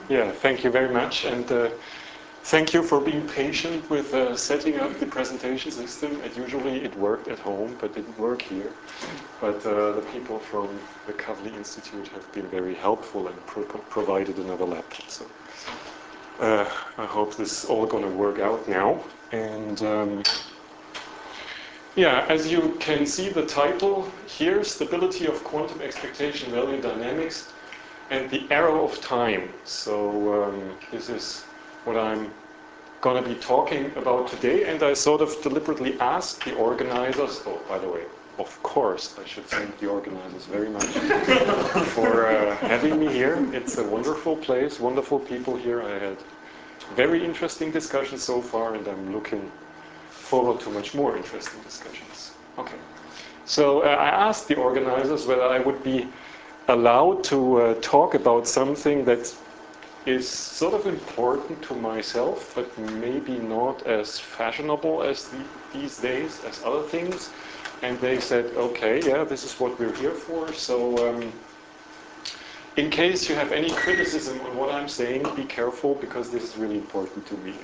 Yeah, thank you very much, and thank you for being patient with setting up the presentation system. Usually it worked at home, but didn't work here. But the people from the Kavli Institute have been very helpful and provided another laptop. So I hope this is all going to work out now. And yeah, as you can see the title here, Stability of Quantum Expectation Value Dynamics and the Arrow of Time. So this is what I'm going to be talking about today, and I sort of deliberately asked the organizers, oh, by the way, of course, I should thank the organizers very much for having me here. It's a wonderful place, wonderful people here. I had very interesting discussions so far, and I'm looking forward to much more interesting discussions. Okay, so I asked the organizers whether I would be allowed to talk about something that is sort of important to myself, but maybe not as fashionable as these days as other things. And they said, okay, yeah, this is what we're here for. So in case you have any criticism on what I'm saying, be careful, because this is really important to me.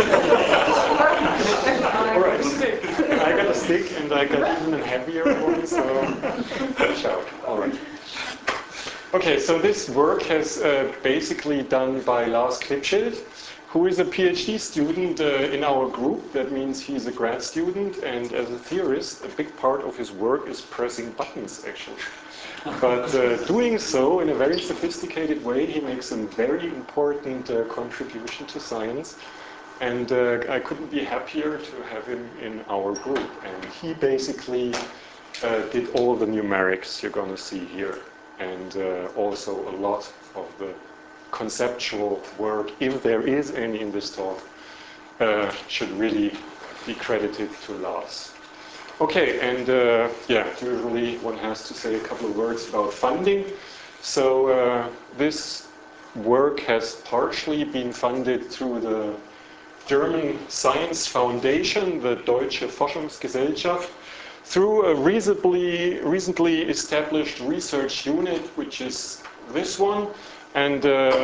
All right, I got a stick, and I got even a heavier one, so watch out. All right. Okay, so this work has basically done by Lars Klipschild, who is a PhD student in our group. That means he's a grad student, and as a theorist, a big part of his work is pressing buttons, actually. But doing so in a very sophisticated way, he makes a very important contribution to science. And I couldn't be happier to have him in our group. And he basically did all the numerics you're going to see here. And also a lot of the conceptual work, if there is any in this talk, should really be credited to Lars. Okay, and yeah, usually one has to say a couple of words about funding. So this work has partially been funded through the German Science Foundation, the Deutsche Forschungsgesellschaft, through a recently established research unit, which is this one. And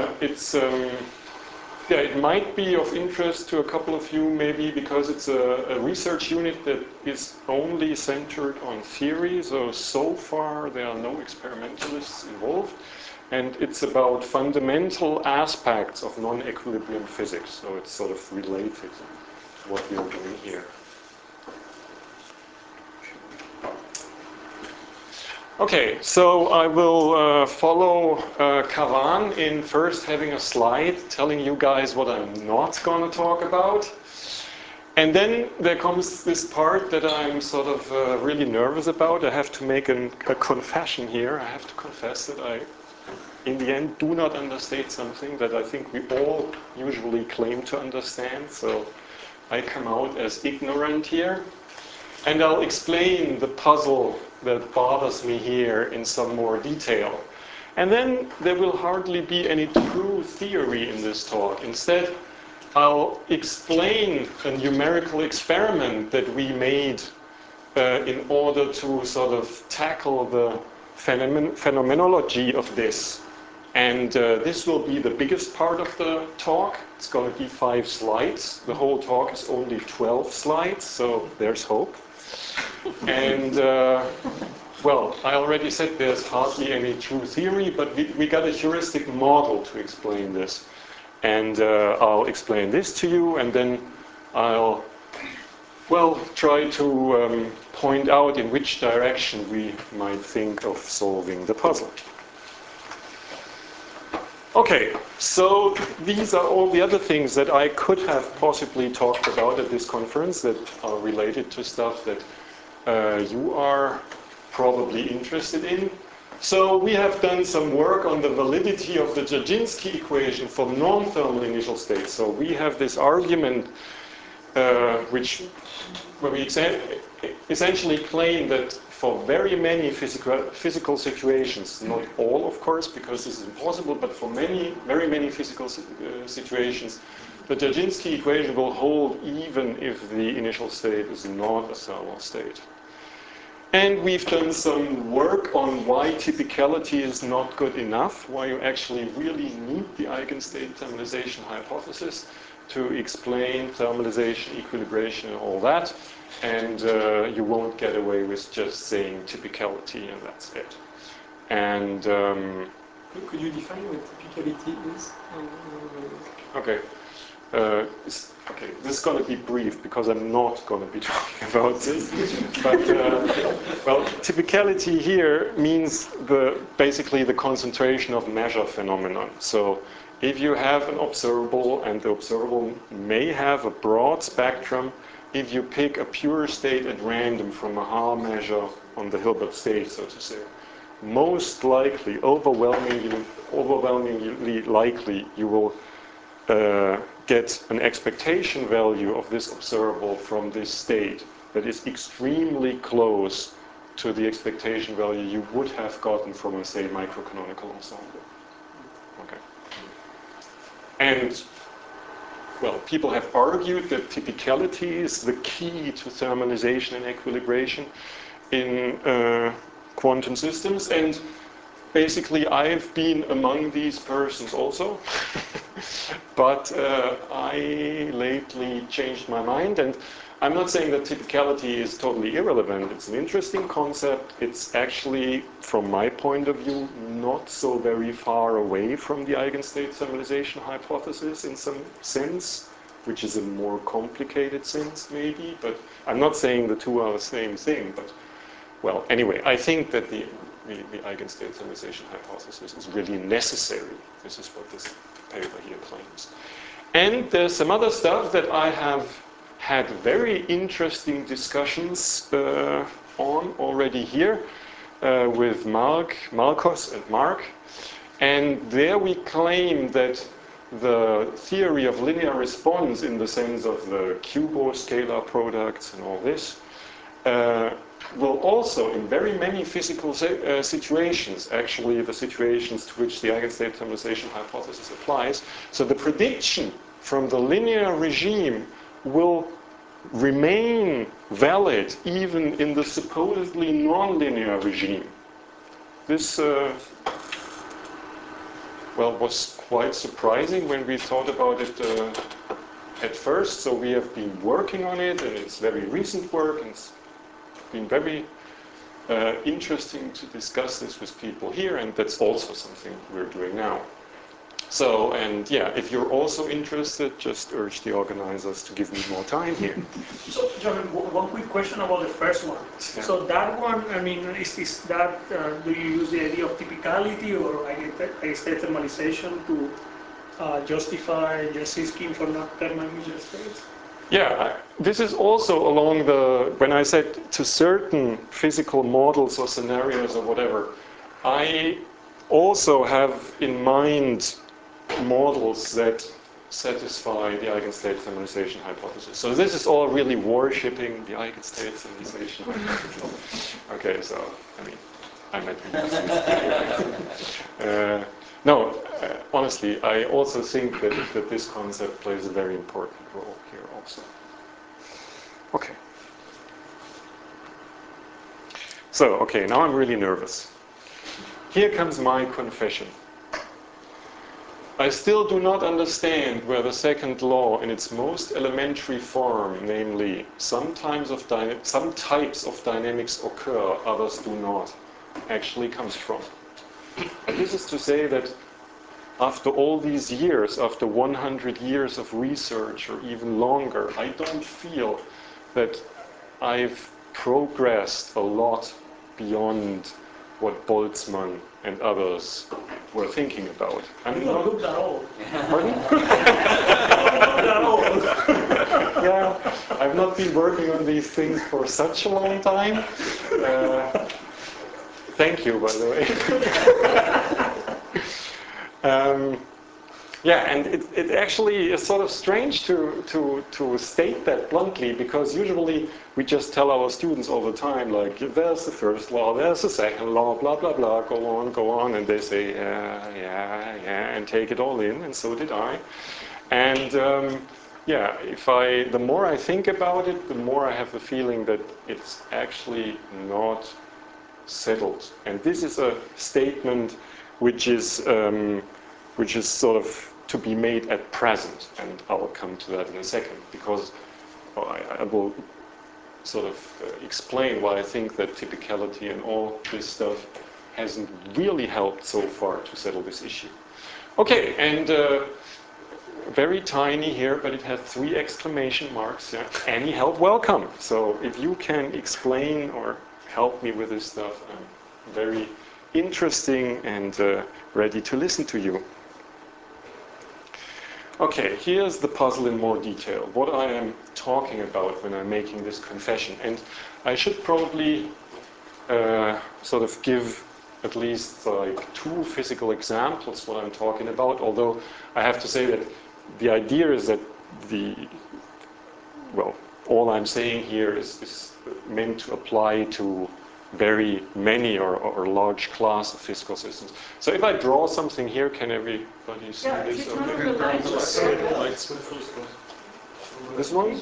yeah, it might be of interest to a couple of you, maybe because it's a research unit that is only centered on theory. So far, there are no experimentalists involved. And it's about fundamental aspects of non-equilibrium physics. So it's sort of related to what we are doing here. Okay, so I will follow Karan in first having a slide telling you guys what I'm not going to talk about. And then there comes this part that I'm sort of really nervous about. I have to make a confession here. I have to confess that I, in the end, do not understand something that I think we all usually claim to understand. So I come out as ignorant here. And I'll explain the puzzle that bothers me here in some more detail. And then there will hardly be any true theory in this talk. Instead, I'll explain a numerical experiment that we made in order to sort of tackle the phenomenology of this. And this will be the biggest part of the talk. It's going to be 5 slides. The whole talk is only 12 slides, so there's hope. And, well, I already said there's hardly any true theory, but we got a heuristic model to explain this. And I'll explain this to you, and then I'll, well, try to point out in which direction we might think of solving the puzzle. Okay, so these are all the other things that I could have possibly talked about at this conference that are related to stuff that you are probably interested in. So we have done some work on the validity of the Jarzynski equation for non-thermal initial states. So we have this argument where we essentially claim that for very many physical situations, not all of course, because this is impossible, but for very many physical situations, the Jarzynski equation will hold even if the initial state is not a thermal state. And we've done some work on why typicality is not good enough, why you actually really need the eigenstate thermalization hypothesis to explain thermalization, equilibration, and all that. And you won't get away with just saying typicality and that's it. And could you define what typicality is? Okay. Okay, this is going to be brief because I'm not going to be talking about this. But, well, typicality here means basically the concentration of measure phenomenon. So if you have an observable and the observable may have a broad spectrum, if you pick a pure state at random from a Haar measure on the Hilbert state, so to say, most likely, overwhelmingly likely, you will get an expectation value of this observable from this state that is extremely close to the expectation value you would have gotten from a, say, microcanonical ensemble. Okay. And, well, people have argued that typicality is the key to thermalization and equilibration in quantum systems, and basically I've been among these persons also. But I lately changed my mind, and I'm not saying that typicality is totally irrelevant. It's an interesting concept. It's actually, from my point of view, not so very far away from the eigenstate thermalization hypothesis in some sense, which is a more complicated sense maybe, but I'm not saying the two are the same thing. But, well, anyway, I think that the eigenstate thermalization hypothesis is really necessary. This is what this paper here claims. And there's some other stuff that I have had very interesting discussions on already here with Marcos and Mark. And there we claim that the theory of linear response in the sense of the Kubo scalar products and all this will also, in very many physical situations, actually the situations to which the eigenstate thermalization hypothesis applies, so the prediction from the linear regime will remain valid even in the supposedly nonlinear regime. This, well, was quite surprising when we thought about it at first. So we have been working on it, and it's very recent work, and it's been very interesting to discuss this with people here, and that's also something we're doing now. So, and yeah, if you're also interested, just urge the organizers to give me more time here. So, John, one quick question about the first one. Yeah. So that one, I mean, is that, do you use the idea of typicality or eigenstate thermalization to justify Jasinski for not thermal measure states? Yeah, this is also along when I said to certain physical models or scenarios or whatever, I also have in mind models that satisfy the eigenstate thermalization hypothesis. So this is all really worshipping the eigenstate thermalization hypothesis. Okay, so, I mean, I'm at no, honestly, I also think that this concept plays a very important role here also. Okay. So, okay, now I'm really nervous. Here comes my confession. I still do not understand where the second law in its most elementary form, namely, some types of dynamics occur, others do not, actually comes from. And this is to say that after all these years, after 100 years of research or even longer, I don't feel that I've progressed a lot beyond what Boltzmann and others were thinking about. You don't look that old. Pardon? You don't look that old. Yeah, I've not been working on these things for such a long time. Thank you, by the way. Yeah, and it actually is sort of strange to state that bluntly, because usually we just tell our students all the time, like, there's the first law, there's the second law, blah, blah, blah, go on, and they say, yeah, and take it all in, and so did I. And yeah, the more I think about it, the more I have the feeling that it's actually not settled. And this is a statement which is sort of to be made at present, and I'll come to that in a second, because I will sort of explain why I think that typicality and all this stuff hasn't really helped so far to settle this issue. Okay, and very tiny here, but it has 3 exclamation marks. Yeah. Any help welcome. So if you can explain or help me with this stuff, I'm very interesting and ready to listen to you. Okay, here's the puzzle in more detail. What I am talking about when I'm making this confession. And I should probably sort of give at least like 2 physical examples what I'm talking about, although I have to say that the idea is that all I'm saying here is meant to apply to very many or large class of physical systems. So if I draw something here, can everybody see this? This one?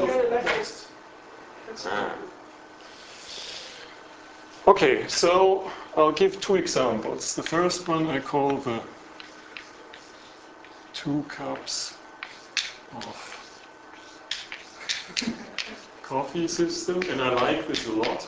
Okay, so I'll give 2 examples. The first one I call the 2 cups of coffee system, and I like this a lot.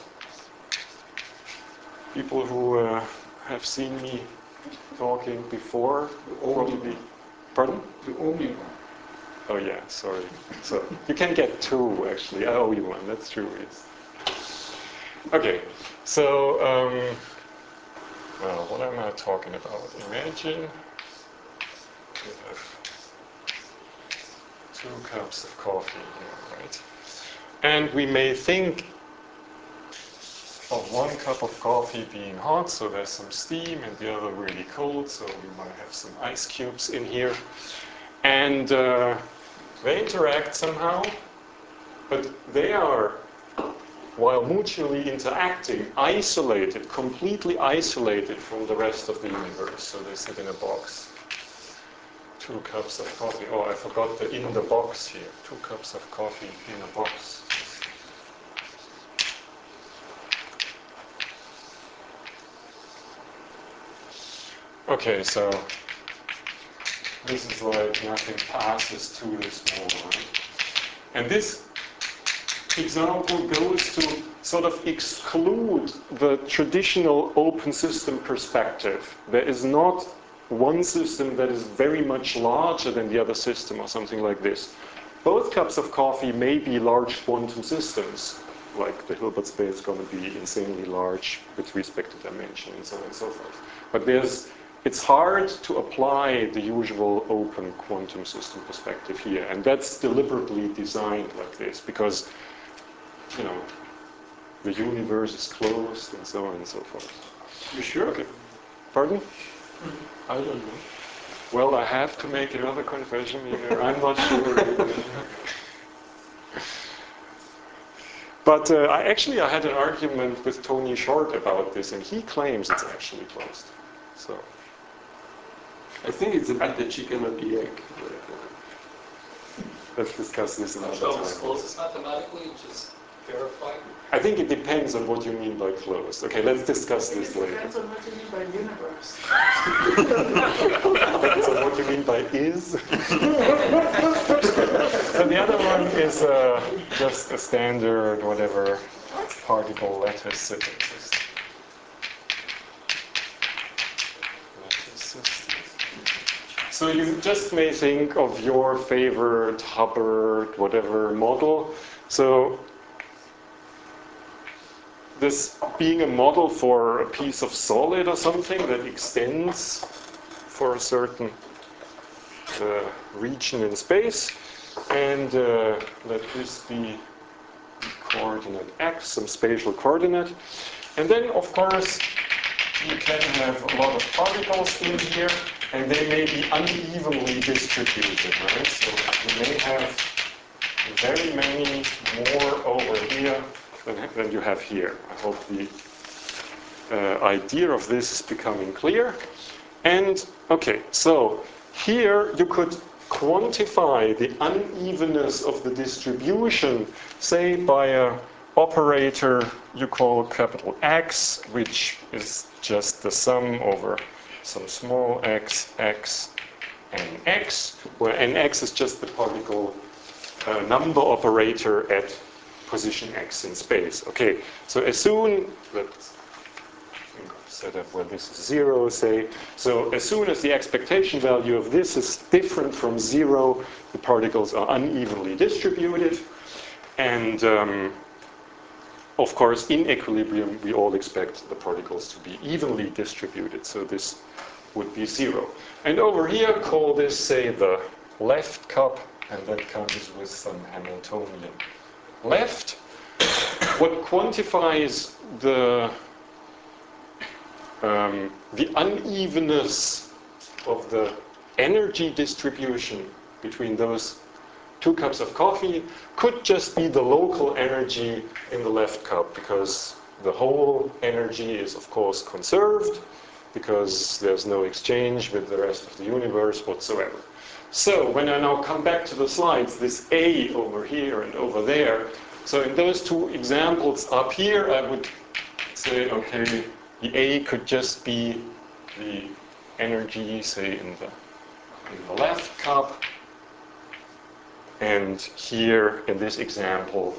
People who have seen me talking before probably... Pardon? The only one. Oh yeah, sorry. So you can get 2 actually. I owe you 1. That's true. Yes. Okay. So well, what am I talking about? Imagine we have 2 cups of coffee here, right? And we may think of 1 cup of coffee being hot, so there's some steam, and the other really cold, so we might have some ice cubes in here. And they interact somehow, but they are, while mutually interacting, isolated, completely isolated from the rest of the universe. So they sit in a box. 2 cups of coffee. Oh, I forgot the in the box here. 2 cups of coffee in a box. Okay, so this is like nothing passes to this wall, right? And this example goes to sort of exclude the traditional open system perspective. There is not one system that is very much larger than the other system or something like this. Both cups of coffee may be large quantum systems, like the Hilbert space is going to be insanely large with respect to dimension and so on and so forth. But it's hard to apply the usual open quantum system perspective here, and that's deliberately designed like this because, you know, the universe is closed and so on and so forth. You sure? Okay. Pardon? I don't know. Well, I have to make another confession here. I'm not sure. But I had an argument with Tony Short about this, and he claims it's actually closed. So I think it's a bit the chicken or the egg. let's discuss this another So time. it's closest mathematically, just verify. I think it depends on what you mean by closed. Okay, let's discuss this It later. depends on what you mean by universe. Depends on what you mean by is. So the other one is just a standard, whatever, particle lattice system. So you just may think of your favorite Hubbard, whatever model. So this being a model for a piece of solid or something that extends for a certain region in space, and let this be coordinate x, some spatial coordinate. And then, of course, you can have a lot of particles in here, and they may be unevenly distributed, right? So you may have very many more over here than you have here. I hope the idea of this is becoming clear. And, okay, so here you could quantify the unevenness of the distribution, say by a operator you call capital X, which is just the sum over some small x, and x, where nx is just the particle number operator at position x in space. Okay, so as soon, let's set up where this is 0, say, so as soon as the expectation value of this is different from 0, the particles are unevenly distributed, and of course, in equilibrium, we all expect the particles to be evenly distributed, so this would be 0. And over here, call this, say, the left cup, and that comes with some Hamiltonian left. What quantifies the unevenness of the energy distribution between those 2 cups of coffee could just be the local energy in the left cup, because the whole energy is, of course, conserved, because there's no exchange with the rest of the universe whatsoever. So when I now come back to the slides, this A over here and over there, so in those 2 examples up here, I would say, okay, the A could just be the energy, say, in the left cup, and here in this example,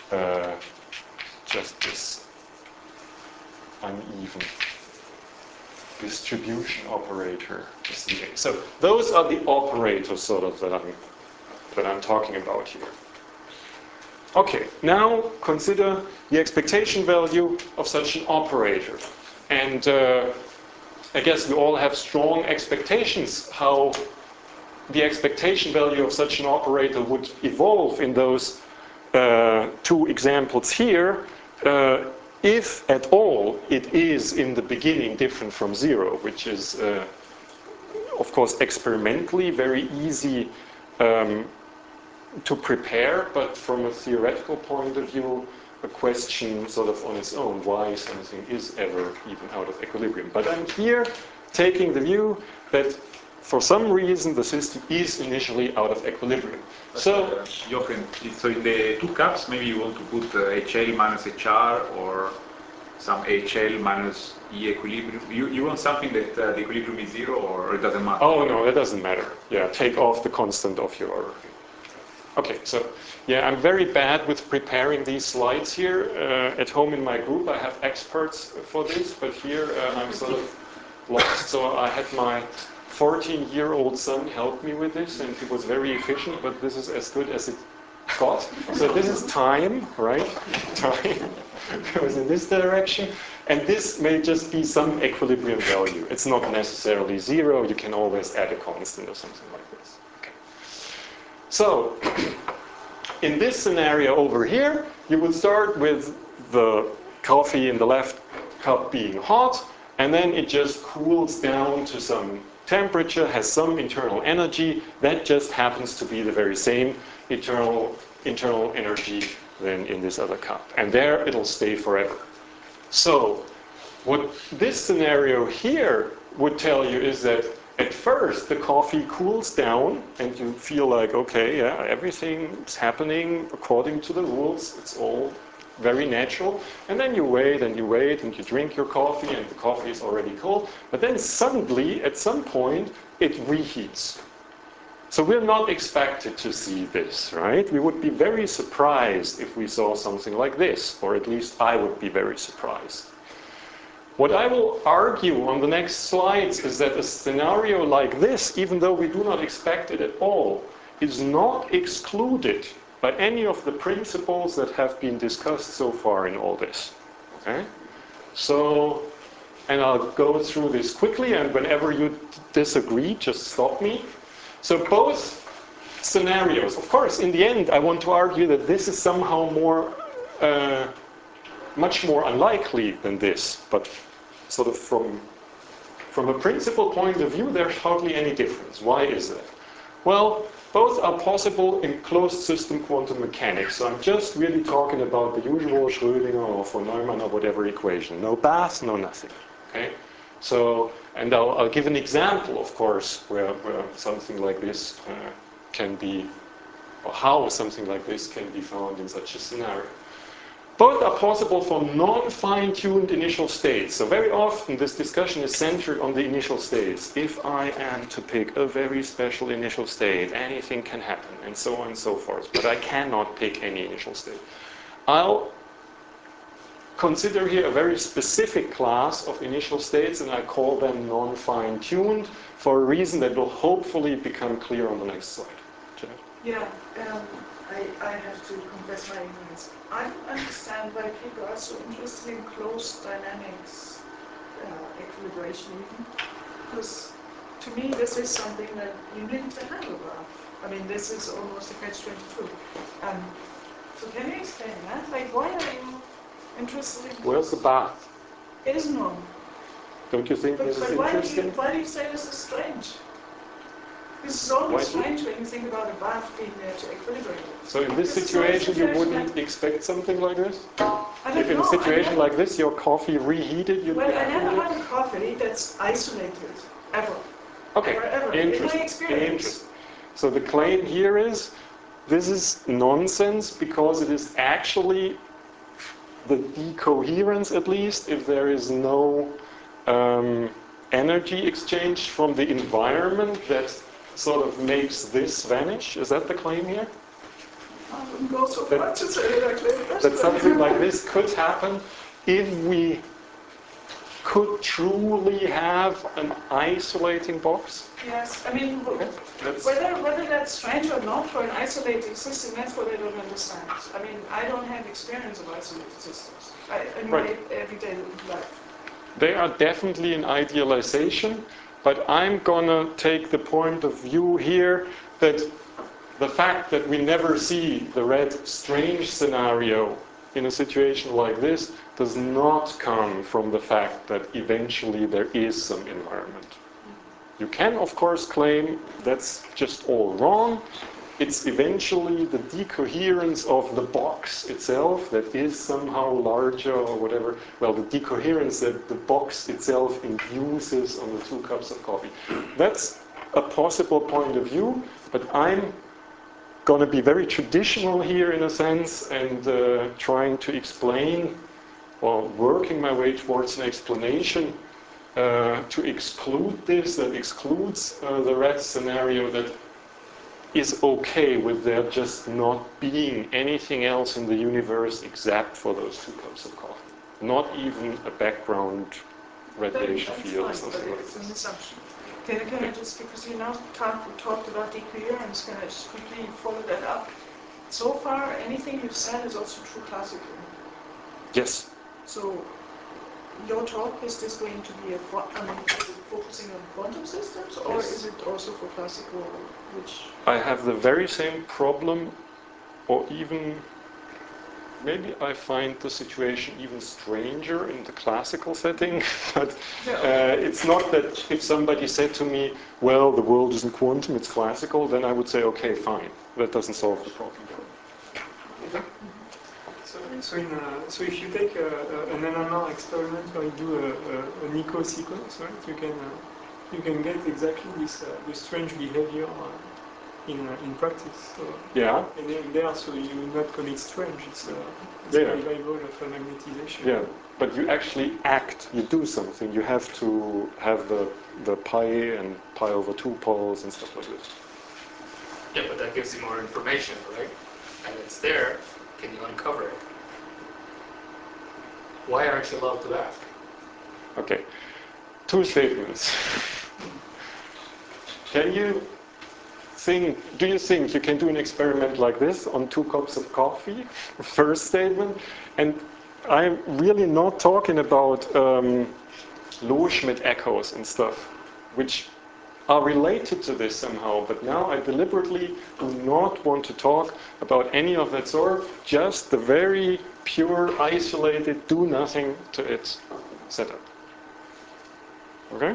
just this uneven distribution operator is the A. So those are the operators sort of that I'm talking about here. Okay, now consider the expectation value of such an operator. And I guess we all have strong expectations how the expectation value of such an operator would evolve in those 2 examples here, if at all it is in the beginning different from 0, which is of course experimentally very easy to prepare, but from a theoretical point of view, a question sort of on its own, why something is ever even out of equilibrium. But I'm here taking the view that for some reason the system is initially out of equilibrium. So, Jochen, so in the 2 cups, maybe you want to put HL minus HR or some HL minus E equilibrium. You want something that the equilibrium is 0, or it doesn't matter? Oh no, that doesn't matter. Yeah, take off the constant of your... Okay, so yeah, I'm very bad with preparing these slides here. At home in my group, I have experts for this, but here I'm sort of lost. So I had my 14-year-old son help me with this, and he was very efficient, but this is as good as it got. So this is time, right? Time goes in this direction. And this may just be some equilibrium value. It's not necessarily 0. You can always add a constant or something like this. Okay. So in this scenario over here, you would start with the coffee in the left cup being hot, and then it just cools down to some temperature, has some internal energy. That just happens to be the very same internal energy than in this other cup. And there it'll stay forever. So what this scenario here would tell you is that at first the coffee cools down and you feel like, okay, yeah, everything's happening according to the rules. It's all very natural. And then you wait and you wait and you drink your coffee and the coffee is already cold. But then suddenly, at some point, it reheats. So we're not expected to see this, right? We would be very surprised if we saw something like this, or at least I would be very surprised. What I will argue on the next slides is that a scenario like this, even though we do not expect it at all, is not excluded by any of the principles that have been discussed so far in all this. Okay? So, and I'll go through this quickly, and whenever you disagree, just stop me. So both scenarios, of course, in the end, I want to argue that this is somehow more, much more unlikely than this, but sort of from a principle point of view, there's hardly any difference. Why is that? Well, both are possible in closed system quantum mechanics. So I'm just really talking about the usual Schrödinger or von Neumann or whatever equation. No bath, no nothing. Okay? So, And I'll give an example, of course, where something like this can be, or how something like this can be found in such a scenario. Both are possible for non-fine-tuned initial states. So very often this discussion is centered on the initial states. If I am to pick a very special initial state, anything can happen, and so on and so forth. But I cannot pick any initial state. I'll consider here a very specific class of initial states, and I call them non-fine-tuned for a reason that will hopefully become clear on the next slide. Janet? Yeah, I have to confess my ignorance. I don't understand why people are so interested in closed dynamics, equilibration even, because to me this is something that you need to have a graph. I mean, this is almost a catch-22. So can you explain that? Like, why are you interested in... Where's the bath? It is normal. Don't you think But this is why interesting? do you say this is strange? This is almost strange when you think about a bath being there to equilibrate it. So in this This is not a situation, you situation wouldn't expect something like this? I don't If in know, a situation I like this, your coffee reheated, you'd Well, be I happy never with had it? a coffee that's isolated, ever. Okay, Ever. In my interesting. experience. Interesting. So the claim here is, this is nonsense because it is actually the decoherence, at least, if there is no energy exchange from the environment that sort of makes this vanish. Is that the claim here? I wouldn't go so far to say that. That something like this could happen if we could truly have an isolating box? Yes, I mean, That's- whether that's strange or not for an isolating system, that's what I don't understand. I mean, I don't have experience of isolated systems in my everyday life. They are definitely an idealization, but I'm gonna take the point of view here that the fact that we never see the red strange scenario in a situation like this does not come from the fact that eventually there is some environment. You can, of course, claim that's just all wrong. It's eventually the decoherence of the box itself that is somehow larger or whatever. Well, the decoherence that the box itself induces on the 2 cups of coffee. That's a possible point of view, but I'm going to be very traditional here in a sense and trying to explain, or working my way towards an explanation to exclude this, that excludes the red scenario, that is okay with there just not being anything else in the universe except for those 2 cups of coffee. Not even a background radiation field or something like It's an this. assumption. Can I just, because you now talked about decoherence, can I just quickly follow that up? So far, anything you've said is also true classical. Yes. So, your talk, is this going to be is it focusing on quantum systems, or Yes. is it also for classical, which... I have the very same problem, or even maybe I find the situation even stranger in the classical setting, but it's not that if somebody said to me, well, the world isn't quantum, it's classical, then I would say, okay, fine, that doesn't solve the problem. So if you take an NMR experiment where you do an echo sequence, right, you can get exactly this strange behavior in practice. So, Yeah. And then there, so you not commit strange. It's a revival of a magnetization. Yeah, but you actually act, you do something. You have to have the pi and pi over 2 poles and stuff like this. Yeah, but that gives you more information, right? And it's there. Can you uncover it? Why aren't you allowed to ask? Okay, 2 statements. Do you think you can do an experiment like this on 2 cups of coffee? First statement. And I'm really not talking about Low-Schmidt echoes and stuff, which are related to this somehow, but now I deliberately do not want to talk about any of that sort, just the very pure, isolated, do nothing to it setup. Okay?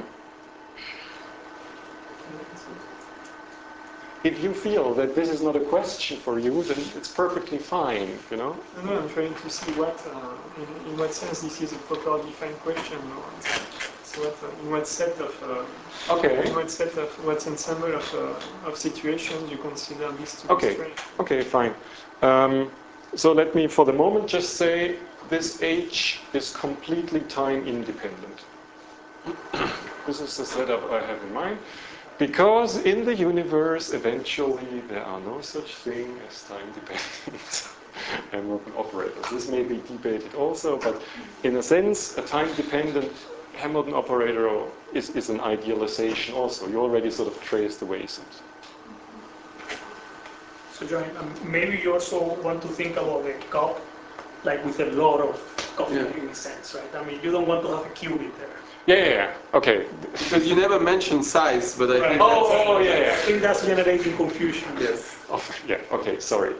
If you feel that this is not a question for you, then it's perfectly fine, you know? No, I'm trying to see what, in what sense this is a proper defined question. Or in what set of Okay. in what set of what ensemble of situations you consider this to be Okay. strange. Okay, fine. So let me, for the moment, just say this H is completely time independent. This is the setup I have in mind. Because in the universe, eventually, there are no such thing as time-dependent Hamilton operators. This may be debated also, but in a sense, a time-dependent Hamilton operator is an idealization also. You already sort of trace the waysums. So John, maybe you also want to think about the cup like with a lot of coffee in a sense, right? I mean, you don't want to have a qubit there. Yeah. Okay. Because you never mentioned size, but I think Yeah. I think that's generating confusion. yes. Oh, yeah. Okay. Sorry.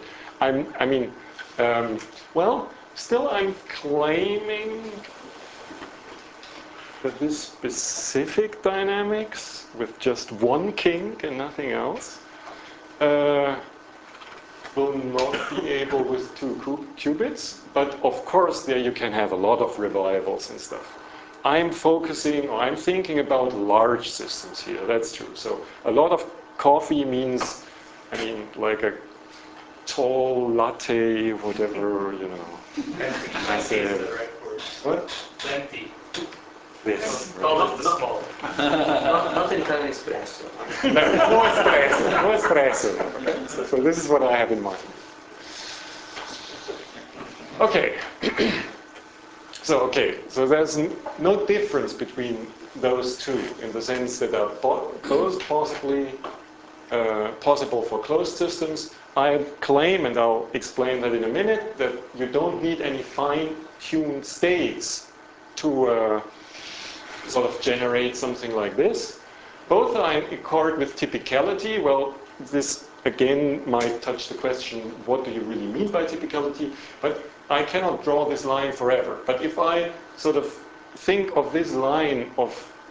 Well, still, I'm claiming that this specific dynamics with just one kink and nothing else will not be able with two qubits. But of course, there you can have a lot of revivals and stuff. I'm thinking about large systems here. That's true. So a lot of coffee means, like a tall latte, whatever, Plenty is the right word. What? Plenty. This. Not small. Not in time espresso. No espresso. Okay? So this is what I have in mind. Okay. So there's no difference between those two in the sense that are both possible for closed systems. I claim, and I'll explain that in a minute, that you don't need any fine-tuned states to sort of generate something like this. Both are in accord with typicality. Well, this again might touch the question, what do you really mean by typicality? But I cannot draw this line forever. But if I sort of think of this line of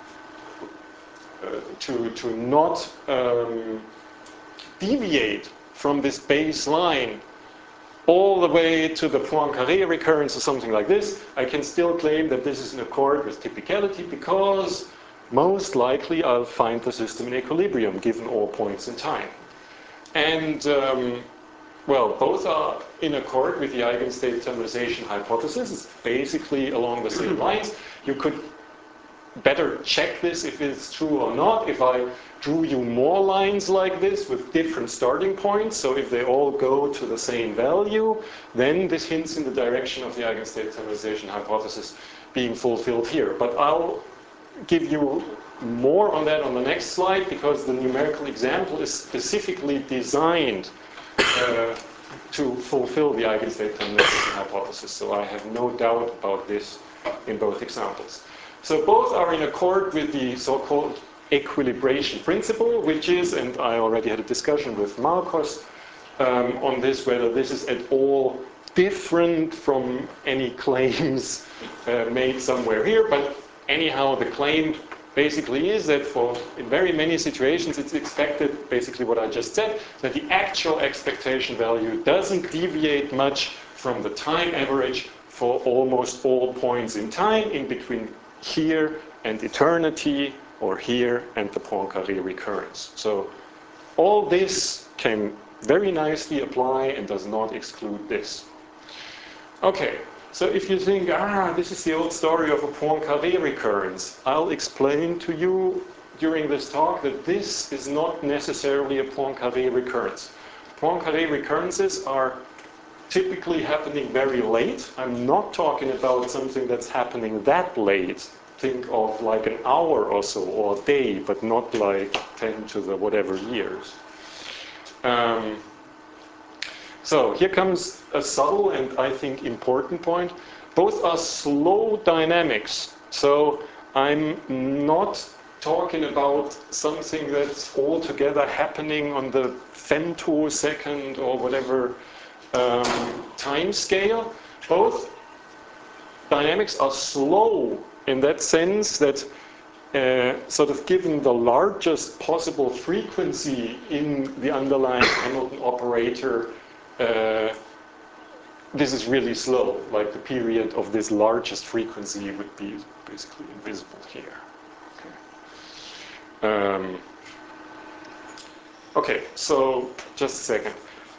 to not deviate from this baseline all the way to the Poincaré recurrence or something like this, I can still claim that this is in accord with typicality because most likely I'll find the system in equilibrium given all points in time. And well, both are in accord with the eigenstate thermalization hypothesis. It's basically along the same lines. You could better check this if it's true or not if I drew you more lines like this with different starting points. So if they all go to the same value, then this hints in the direction of the eigenstate thermalization hypothesis being fulfilled here. But I'll give you more on that on the next slide because the numerical example is specifically designed to fulfill the eigenstate thermalization hypothesis. So I have no doubt about this in both examples. So both are in accord with the so-called equilibration principle, which is, and I already had a discussion with Marcos on this, whether this is at all different from any claims made somewhere here. But anyhow, the claim basically is that in very many situations it's expected, basically what I just said, that the actual expectation value doesn't deviate much from the time average for almost all points in time in between here and eternity, or here and the Poincaré recurrence. So all this can very nicely apply and does not exclude this. Okay, so if you think, this is the old story of a Poincaré recurrence, I'll explain to you during this talk that this is not necessarily a Poincaré recurrence. Poincaré recurrences are typically happening very late. I'm not talking about something that's happening that late. Think of like an hour or so, or a day, but not like 10 to the whatever years. So here comes a subtle and I think important point. Both are slow dynamics. So I'm not talking about something that's altogether happening on the femtosecond or whatever time scale. Both dynamics are slow in that sense that sort of given the largest possible frequency in the underlying Hamilton operator, this is really slow. Like the period of this largest frequency would be basically invisible here. Okay, so just a second.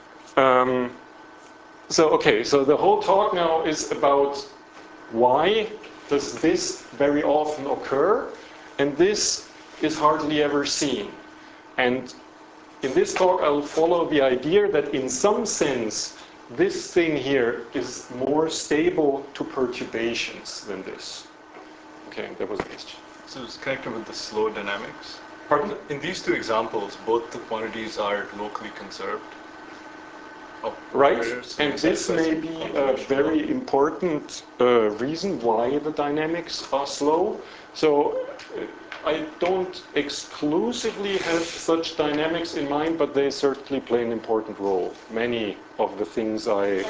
So the whole talk now is about why does this very often occur, and this is hardly ever seen. And in this talk, I'll follow the idea that in some sense, this thing here is more stable to perturbations than this. Okay, that was a question. So it's connected with the slow dynamics. Pardon? In these two examples, both the quantities are locally conserved. Right, and this may be a very important reason why the dynamics are slow. So I don't exclusively have such dynamics in mind, but they certainly play an important role. Many of the things I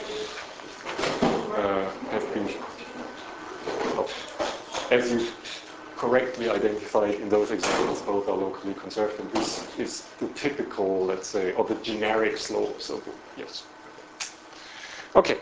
have been, as you correctly identified in those examples, both are locally conserved, and this is the typical, let's say, or the generic slope. So yes. Okay.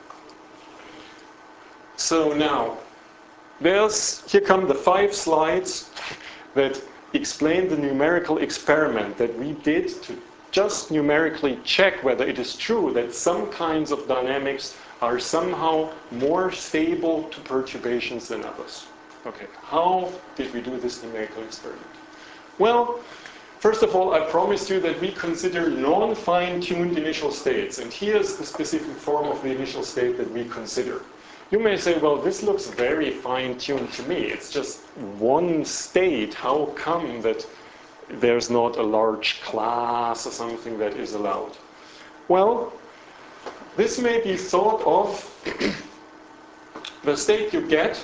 So now, here come the 5 slides that explain the numerical experiment that we did to just numerically check whether it is true that some kinds of dynamics are somehow more stable to perturbations than others. Okay, how did we do this numerical experiment? Well, first of all, I promised you that we consider non-fine-tuned initial states, and here's the specific form of the initial state that we consider. You may say, well, this looks very fine-tuned to me. It's just one state. How come that there's not a large class or something that is allowed? Well, this may be thought of the state you get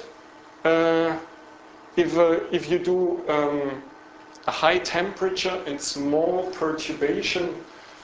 if you do a high temperature and small perturbation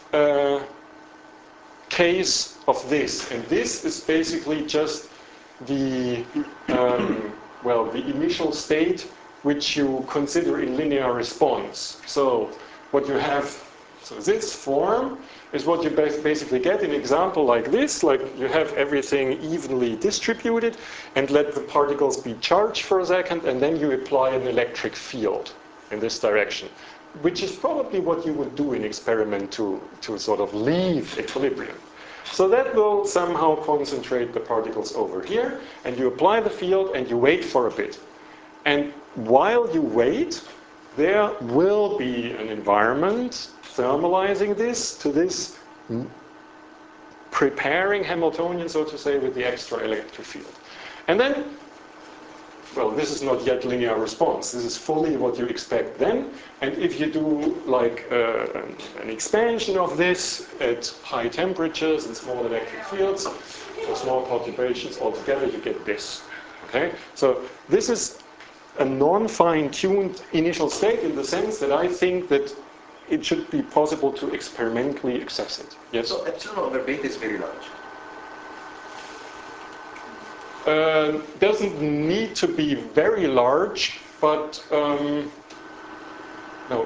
case of this. And this is basically just the, the initial state which you consider in linear response. So what you have, so this form is what you basically get in an example like this, like you have everything evenly distributed and let the particles be charged for a second, and then you apply an electric field in this direction, which is probably what you would do in experiment to sort of leave equilibrium. So that will somehow concentrate the particles over here, and you apply the field and you wait for a bit. And while you wait, there will be an environment thermalizing this to this preparing Hamiltonian, so to say, with the extra electric field. And then, well, this is not yet linear response. This is fully what you expect then. And if you do like an expansion of this at high temperatures and small electric fields, or small perturbations altogether, you get this. Okay? So this is a non-fine-tuned initial state in the sense that I think that it should be possible to experimentally access it. Yes? So epsilon over beta is very large. Doesn't need to be very large, but no.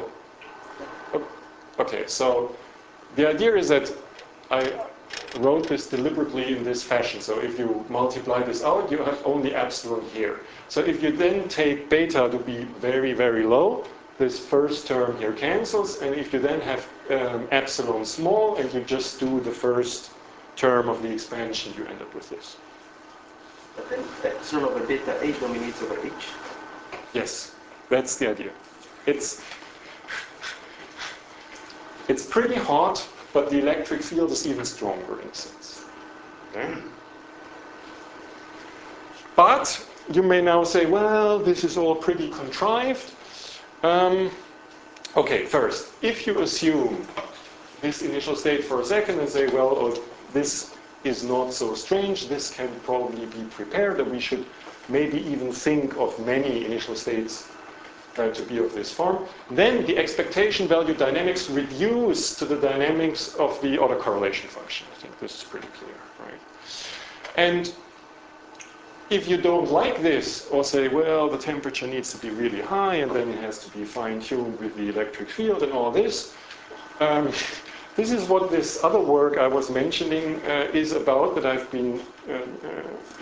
Okay, so the idea is that I wrote this deliberately in this fashion. So if you multiply this out, you have only epsilon here. So if you then take beta to be very, very low, this first term here cancels, and if you then have epsilon small and you just do the first term of the expansion, you end up with this. But then epsilon over beta H dominates over H. Yes, that's the idea. It's pretty hot, but the electric field is even stronger in a sense. Okay? But you may now say, well, this is all pretty contrived. Okay, first, if you assume this initial state for a second and say, well, oh, this is not so strange, this can probably be prepared, and we should maybe even think of many initial states to be of this form, then the expectation value dynamics reduce to the dynamics of the autocorrelation function. I think this is pretty clear, right? And if you don't like this, or say, well, the temperature needs to be really high, and then it has to be fine-tuned with the electric field and all this, this is what this other work I was mentioning is about, that I've been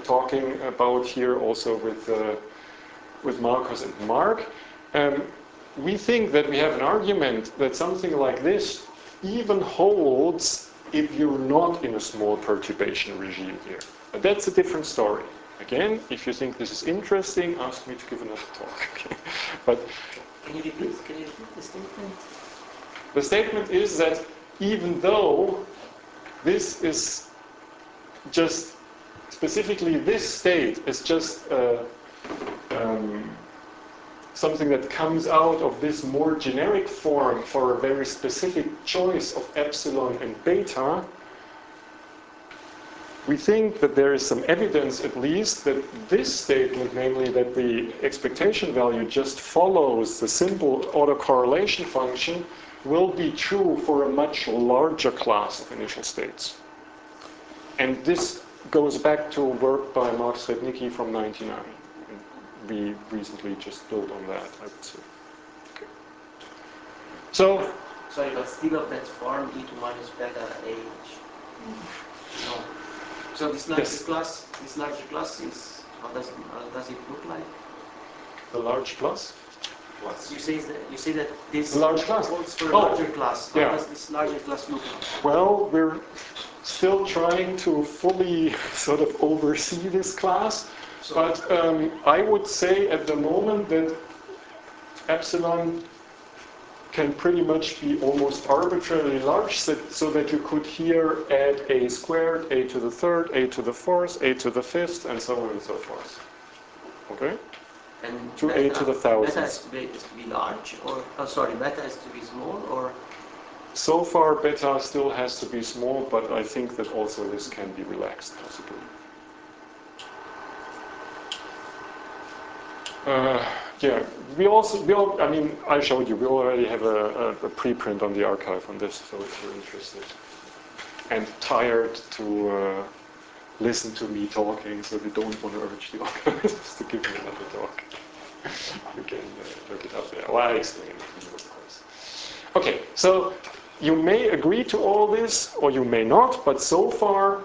talking about here also with Marcus and Mark. we think that we have an argument that something like this even holds if you're not in a small perturbation regime here. But that's a different story. Again, if you think this is interesting, ask me to give another talk. Okay? But Can you repeat the statement? the statement is that even though this is just, specifically this state is just something that comes out of this more generic form for a very specific choice of epsilon and beta, we think that there is some evidence at least that this statement, namely that the expectation value just follows the simple autocorrelation function, will be true for a much larger class of initial states. And this goes back to work by Mark Srebnicki from 1999. We recently just built on that, I would say. Okay. So, Sorry, but still of that form, e to minus beta h. No. So this larger class is, how does it look like? the large plus? You say that this Large class. holds for a larger class. How Yeah. does this larger class look like? Well, we're still trying to fully sort of oversee this class, but I would say at the moment that epsilon can pretty much be almost arbitrarily large, so that you could here add a squared, a to the third, a to the fourth, a to the fifth, and so on and so forth. Okay? And To a to the thousands. Beta has to be large, or beta has to be small, or So far, beta still has to be small, but I think that also this can be relaxed, possibly. Yeah, I mean, I showed you, we already have a preprint on the archive on this, so if you're interested. And tired to listen to me talking, so you don't want to urge the organizers to give me another talk. You can look it up there. Well, I explain it to you, of course. Okay, so you may agree to all this, or you may not, but so far,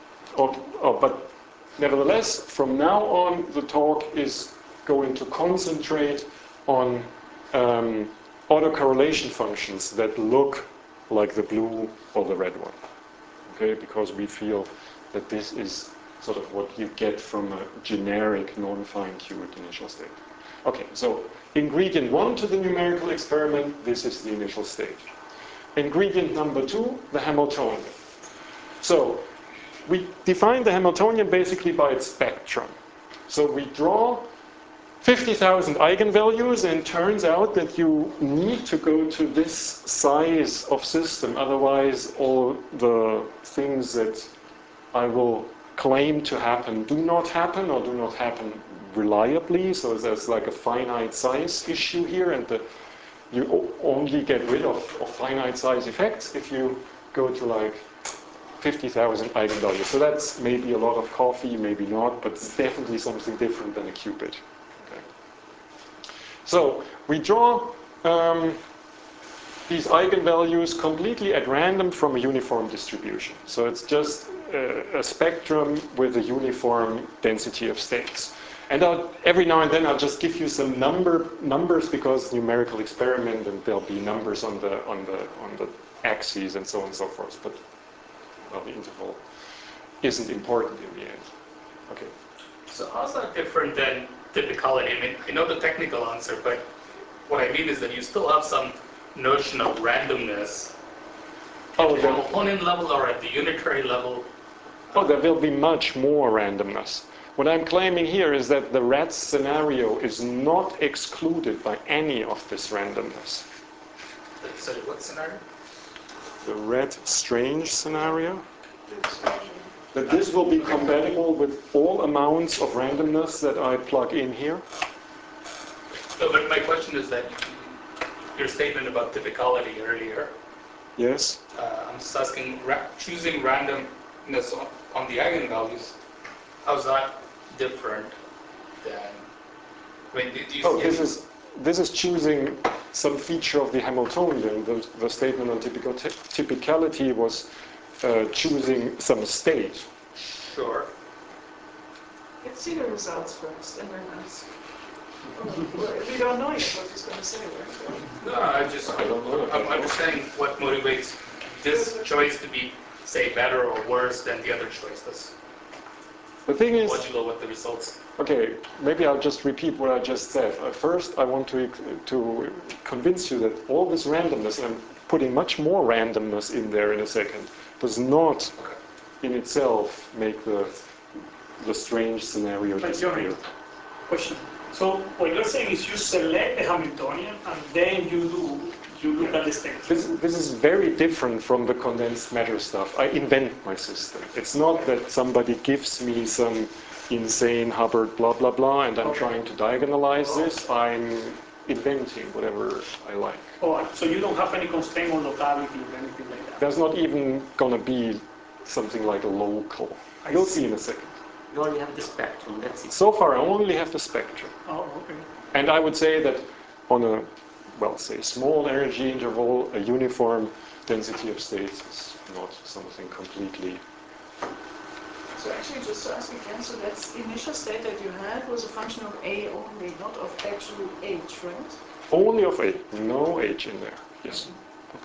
but nevertheless, from now on, the talk is going to concentrate on autocorrelation functions that look like the blue or the red one. Okay, because we feel that this is sort of what you get from a generic non-fine-tuned initial state. Okay, so ingredient 1 to the numerical experiment, this is the initial state. Ingredient number 2, the Hamiltonian. So we define the Hamiltonian basically by its spectrum. So we draw 50,000 eigenvalues, and it turns out that you need to go to this size of system, otherwise all the things that I will claim to happen do not happen, or do not happen reliably. So there's like a finite size issue here, and you only get rid of finite size effects if you go to like 50,000 eigenvalues. So that's maybe a lot of coffee, maybe not, but it's definitely something different than a qubit. Okay. So we draw these eigenvalues completely at random from a uniform distribution. So it's just a spectrum with a uniform density of states. And every now and then I'll just give you some numbers because numerical experiment, and there'll be numbers on the axes and so on and so forth. But well, the interval isn't important in the end. Okay. So how's that different than typicality? I mean, I know the technical answer, but what I mean is that you still have some notion of randomness at the Hamiltonian level or at the unitary level. Oh, there will be much more randomness. What I'm claiming here is that the rat scenario is not excluded by any of this randomness. Sorry, what scenario? The rat strange scenario? That this will be compatible with all amounts of randomness that I plug in here? No, but my question is that your statement about typicality earlier. Yes. I'm just asking, choosing randomness on the eigenvalues, how's that different than? I mean, do you see this is choosing some feature of the Hamiltonian. The statement on typicality was choosing some state. Sure. Let's see the results first and then ask. We don't know yet what he's going to say, right? No, I don't know. I'm understanding what motivates this choice to be, say, better or worse than the other choices. The thing is, Modulo what the results. okay, maybe I'll just repeat what I just said. First, I want to convince you that all this randomness, and I'm putting much more randomness in there in a second, does not in itself make the strange scenario disappear. Question. So what you're saying is you select the Hamiltonian and then you look at the spectrum. This is very different from the condensed matter stuff. I invent my system. It's not that somebody gives me some insane Hubbard blah blah blah and I'm trying to diagonalize this. I'm inventing whatever I like. Oh, so you don't have any constraint on locality or anything like that? There's not even going to be something like a local. You'll see in a second. You only have the spectrum, that's it. So far I only have the spectrum. Oh, okay. And I would say that on a, well, say small energy interval, a uniform density of states is not something completely... So actually, just to ask again, so that initial state that you had was a function of A only, not of actually H, right? Only of A, no H in there, yes. Okay.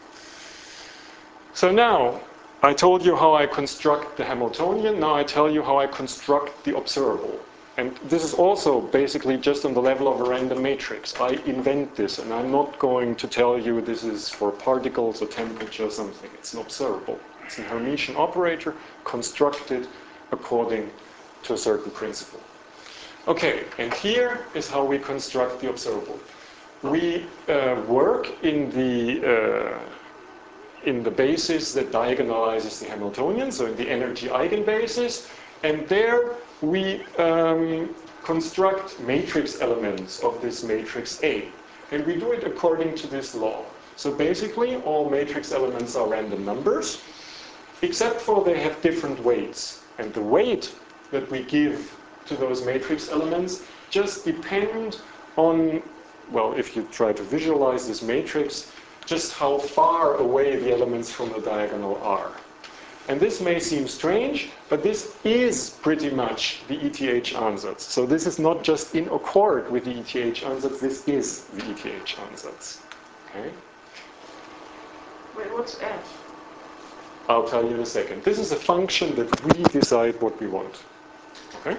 So now, I told you how I construct the Hamiltonian, now I tell you how I construct the observable. And this is also basically just on the level of a random matrix. I invent this, and I'm not going to tell you this is for particles or temperature or something. It's an observable. It's a Hermitian operator constructed according to a certain principle. Okay, and here is how we construct the observable. We work in the basis that diagonalizes the Hamiltonian, so in the energy eigenbasis, and there we construct matrix elements of this matrix A. And we do it according to this law. So basically, all matrix elements are random numbers, except for they have different weights. And the weight that we give to those matrix elements just depend on, well, if you try to visualize this matrix, just how far away the elements from the diagonal are. And this may seem strange, but this is pretty much the ETH ansatz. So this is not just in accord with the ETH ansatz, this is the ETH ansatz. Okay? Wait, what's F? I'll tell you in a second. This is a function that we decide what we want. Okay?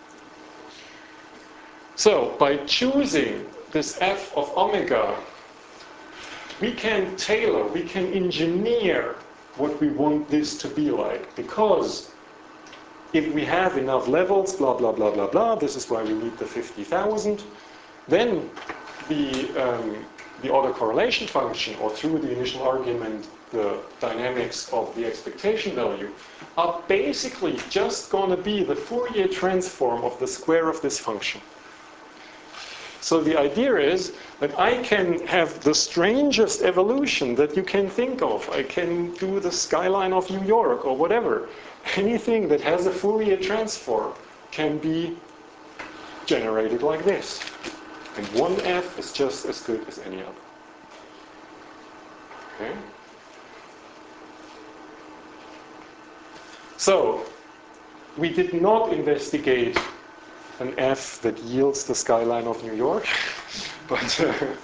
So by choosing this f of omega, we can tailor, we can engineer what we want this to be like. Because if we have enough levels, blah, blah, blah, blah, blah, this is why we need the 50,000, then the autocorrelation function, or through the initial argument, the dynamics of the expectation value, are basically just going to be the Fourier transform of the square of this function. So the idea is that I can have the strangest evolution that you can think of. I can do the skyline of New York or whatever. Anything that has a Fourier transform can be generated like this. And one f is just as good as any other. Okay? So, we did not investigate an f that yields the skyline of New York, but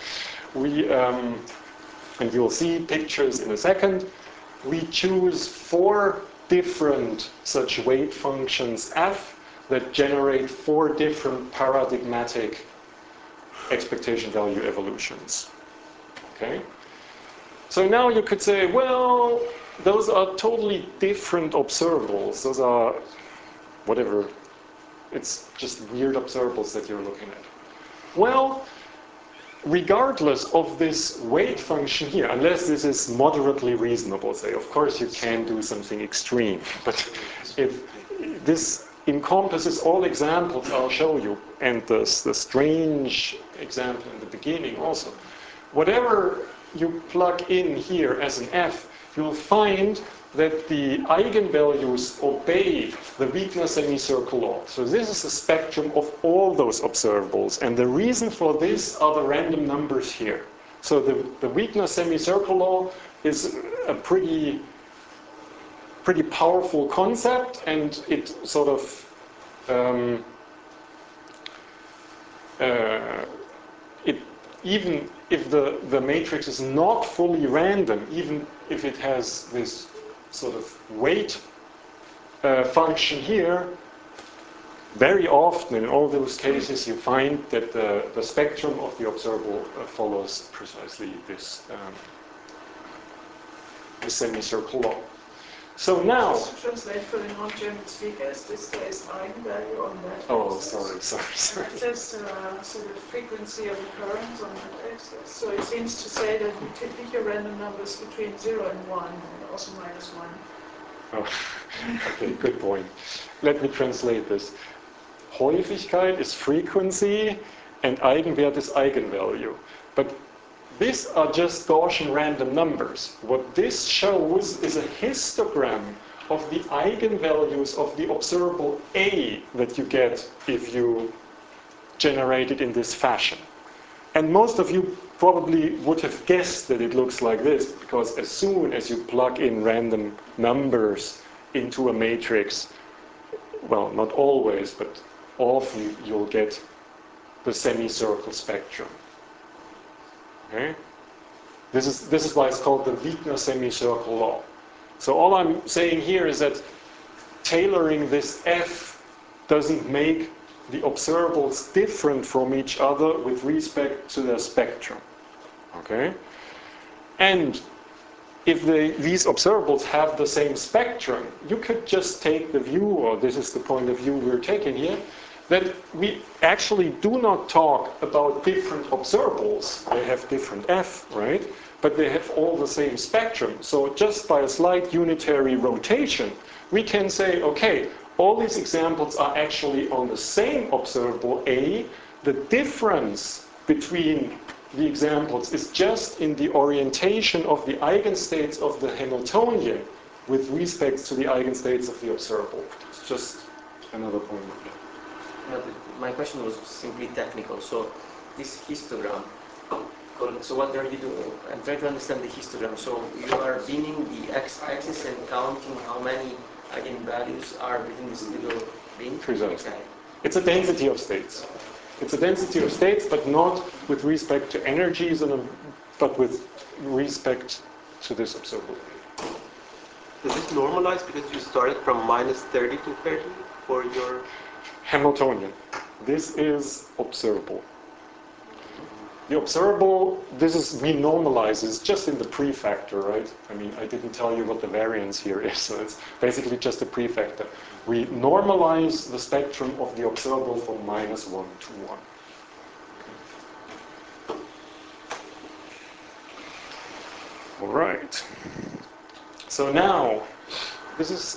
and you'll see pictures in a second, we choose 4 different such weight functions f that generate 4 different paradigmatic expectation value evolutions. Okay? So now you could say, well, those are totally different observables. Those are whatever. It's just weird observables that you're looking at. Well, regardless of this weight function here, unless this is moderately reasonable, say, of course you can do something extreme, but if this encompasses all examples I'll show you, and the strange example in the beginning also, whatever you plug in here as an f, you'll find that the eigenvalues obey the Wigner semicircle law. So this is the spectrum of all those observables. And the reason for this are the random numbers here. So the Wigner semicircle law is a pretty powerful concept, and it sort of even if the matrix is not fully random, even if it has this sort of weight function here, very often in all those cases you find that the spectrum of the observable follows precisely this semicircle law. So now... Just to translate for the non-German speakers, this says eigenvalue on that Oh, axis. sorry. And it says sort of frequency of occurrence on that axis. So it seems to say that you pick your random numbers between 0 and 1, and also -1. Oh, okay, good point. Let me translate this. Häufigkeit is frequency and Eigenwert is eigenvalue. But these are just Gaussian random numbers. What this shows is a histogram of the eigenvalues of the observable A that you get if you generate it in this fashion. And most of you probably would have guessed that it looks like this, because as soon as you plug in random numbers into a matrix, well, not always, but often you'll get the semicircle spectrum. Okay? This is why it's called the Wigner semicircle law. So all I'm saying here is that tailoring this F doesn't make the observables different from each other with respect to their spectrum. Okay? And if these observables have the same spectrum, you could just take the view, or this is the point of view we're taking here, that we actually do not talk about different observables. They have different F, right? But they have all the same spectrum. So just by a slight unitary rotation, we can say, okay, all these examples are actually on the same observable A. The difference between the examples is just in the orientation of the eigenstates of the Hamiltonian with respect to the eigenstates of the observable. It's just another point of view. My question was simply technical. So this histogram, so what are you doing? I'm trying to understand the histogram. So you are binning the x-axis and counting how many eigenvalues are within this little bin? Precisely. Okay. It's a density of states. It's a density of states, but not with respect to energies, but with respect to this observable. Does this normalize because you started from -30 to 30 for your... Hamiltonian. This is observable. The observable, we normalize, is just in the prefactor, right? I mean, I didn't tell you what the variance here is, so it's basically just a prefactor. We normalize the spectrum of the observable from -1 to 1. All right. So now, this is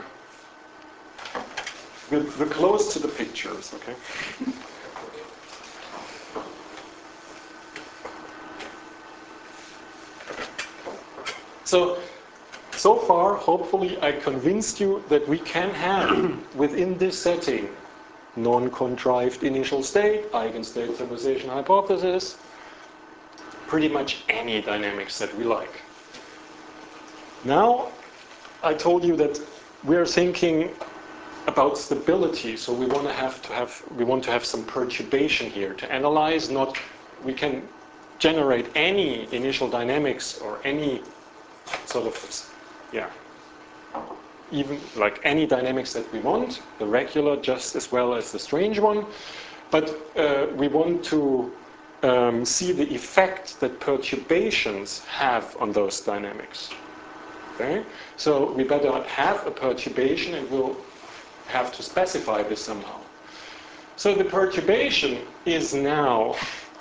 we're close to the pictures, okay? So far, hopefully, I convinced you that we can have, within this setting, non-contrived initial state, eigenstate optimization hypothesis, pretty much any dynamics that we like. Now, I told you that we're thinking about stability, so we want to have some perturbation here to analyze. We can generate any initial dynamics or any sort of, even like any dynamics that we want, the regular just as well as the strange one, but we want to see the effect that perturbations have on those dynamics. Okay? So we better have a perturbation, and we'll have to specify this somehow. So the perturbation is now,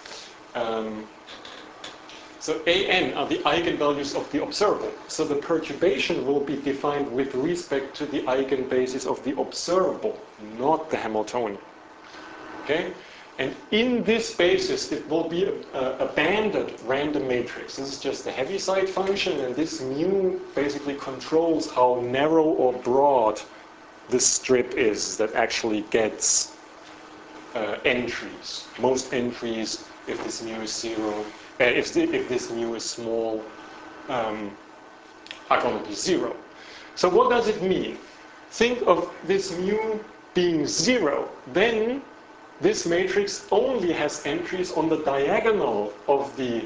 so AN are the eigenvalues of the observable. So the perturbation will be defined with respect to the eigenbasis of the observable, not the Hamiltonian. Okay? And in this basis, it will be a banded random matrix. This is just the Heaviside function, and this mu basically controls how narrow or broad this strip is that actually gets entries. Most entries, if this mu is 0, if this mu is small, are going to be 0. So what does it mean? Think of this mu being 0. Then this matrix only has entries on the diagonal of the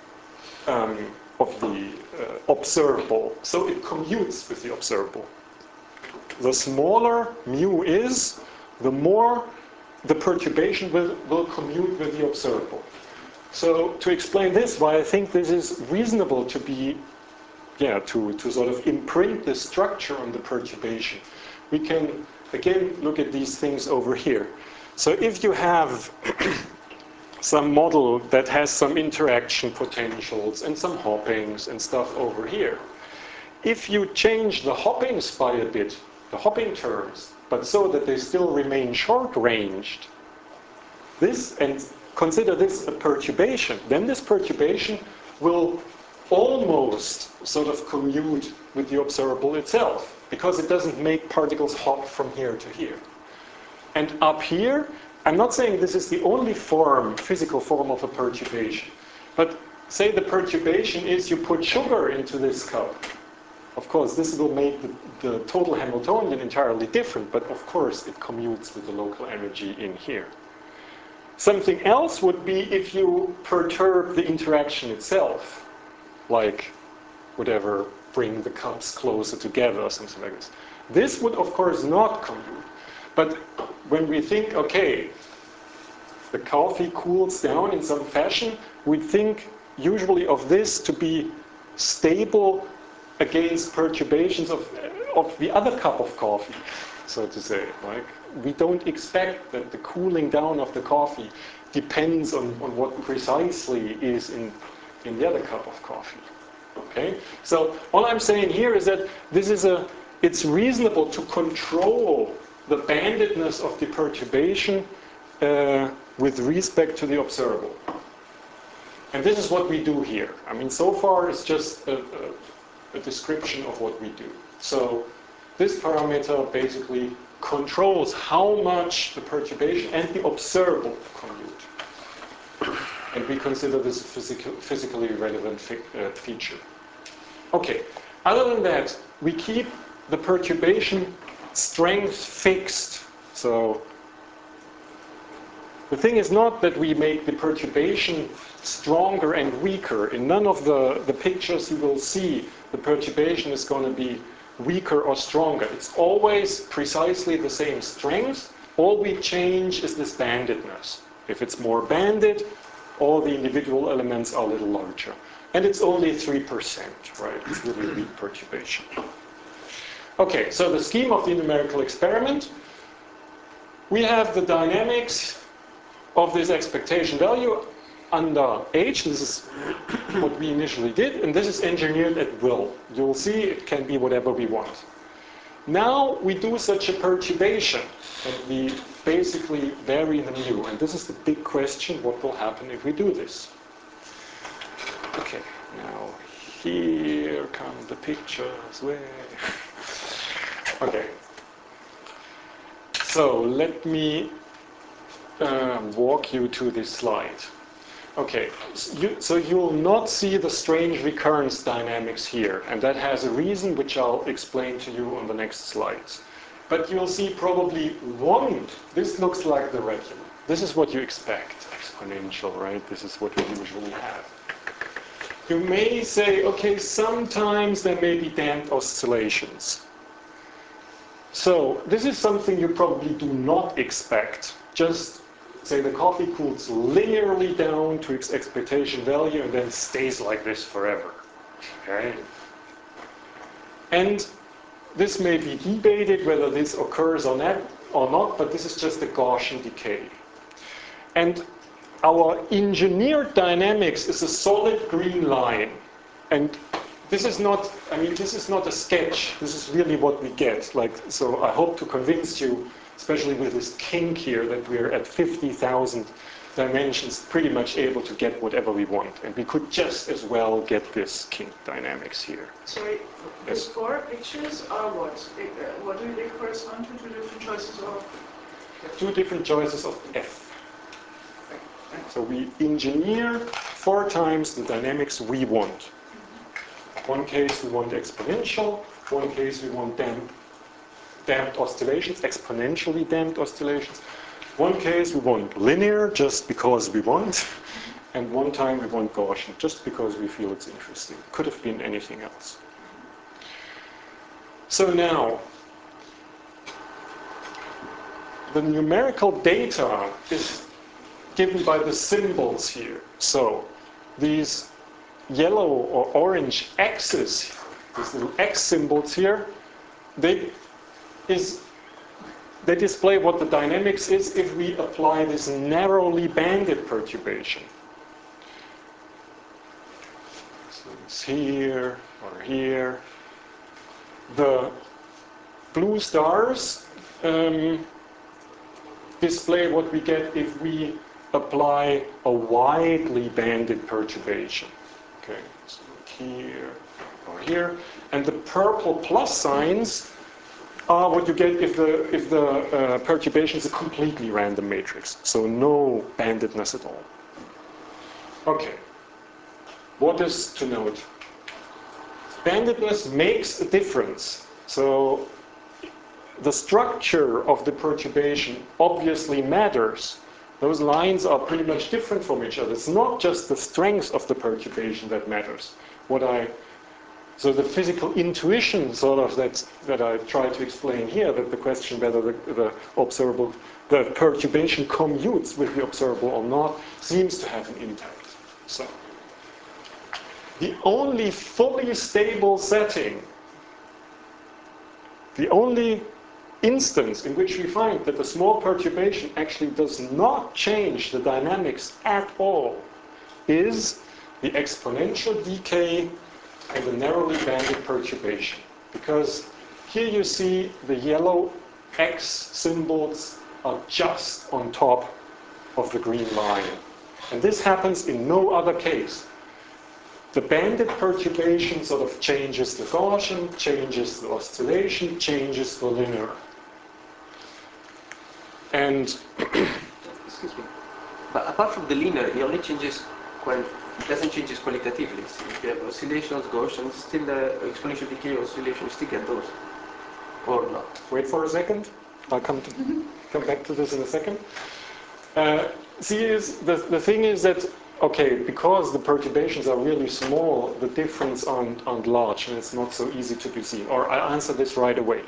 observable, so it commutes with the observable. The smaller mu is, the more the perturbation will commute with the observable. So to explain this, why I think this is reasonable to be, to sort of imprint the structure on the perturbation, we can again look at these things over here. So if you have some model that has some interaction potentials and some hoppings and stuff over here, if you change the hoppings by a bit, the hopping terms, but so that they still remain short-ranged, and consider this a perturbation, then this perturbation will almost sort of commute with the observable itself, because it doesn't make particles hop from here to here. And up here, I'm not saying this is the only physical form of a perturbation, but say the perturbation is you put sugar into this cup. Of course, this will make the total Hamiltonian entirely different, but of course it commutes with the local energy in here. Something else would be if you perturb the interaction itself, like whatever, bring the cups closer together or something like this. This would of course not commute. But when we think, okay, the coffee cools down in some fashion, we think usually of this to be stable against perturbations of the other cup of coffee, so to say. Like, we don't expect that the cooling down of the coffee depends on what precisely is in the other cup of coffee. Okay? So all I'm saying here is that it's reasonable to control the bandedness of the perturbation with respect to the observable. And this is what we do here. I mean, so far it's just a description of what we do. So this parameter basically controls how much the perturbation and the observable commute. And we consider this a physically relevant feature. Okay, other than that, we keep the perturbation strength fixed. So the thing is not that we make the perturbation stronger and weaker. In none of the pictures you will see the perturbation is going to be weaker or stronger. It's always precisely the same strength. All we change is this bandedness. If it's more banded, all the individual elements are a little larger. And it's only 3%, right? It's really weak perturbation. Okay, so the scheme of the numerical experiment. We have the dynamics of this expectation value under H. This is what we initially did, and this is engineered at will. You'll see it can be whatever we want. Now we do such a perturbation, and we basically vary the mu. And this is the big question, what will happen if we do this? Okay, now here come the pictures. Okay. So let me walk you to this slide. Okay, so you'll not see the strange recurrence dynamics here, and that has a reason which I'll explain to you on the next slides. But you'll see probably one, this looks like the regular. This is what you expect, exponential, right? This is what we usually have. You may say, okay, sometimes there may be damped oscillations. So this is something you probably do not expect. Just say the coffee cools linearly down to its expectation value and then stays like this forever. Okay? And this may be debated whether this occurs or not, but this is just a Gaussian decay. And our engineered dynamics is a solid green line. And this is not, this is not a sketch. This is really what we get. So I hope to convince you, especially with this kink here, that we're at 50,000 dimensions, pretty much able to get whatever we want. And we could just as well get this kink dynamics here. Sorry, the four pictures are what? What do they correspond to? Two different choices of? Two different choices of F. So we engineer 4 times the dynamics we want. One case we want exponential, one case we want damped oscillations, exponentially damped oscillations. One case we want linear just because we want, and one time we want Gaussian just because we feel it's interesting. Could have been anything else. So now, the numerical data is given by the symbols here. So these yellow or orange X's, these little X symbols here, they display what the dynamics is if we apply this narrowly banded perturbation. So it's here or here. The blue stars display what we get if we apply a widely banded perturbation. Okay, so here or here. And the purple plus signs are what you get if the perturbation is a completely random matrix, so no bandedness at all. Okay, what is to note? Bandedness makes a difference. So the structure of the perturbation obviously matters. Those lines are pretty much different from each other. It's not just the strength of the perturbation that matters. So the physical intuition sort of that I try to explain here, that the question whether the perturbation commutes with the observable or not, seems to have an impact. So the only fully stable setting, the only instance in which we find that the small perturbation actually does not change the dynamics at all is the exponential decay and the narrowly banded perturbation. Because here you see the yellow X symbols are just on top of the green line. And this happens in no other case. The banded perturbation sort of changes the Gaussian, changes the oscillation, changes the linear. And excuse me. But apart from the linear, it only changes when it doesn't change qualitatively. So if you have oscillations, Gaussian, still the exponential decay oscillation, you still get those, or not. Wait for a second. I'll come back to this in a second. The thing is that, okay, because the perturbations are really small, the difference aren't large, and it's not so easy to be seen. Or I'll answer this right away.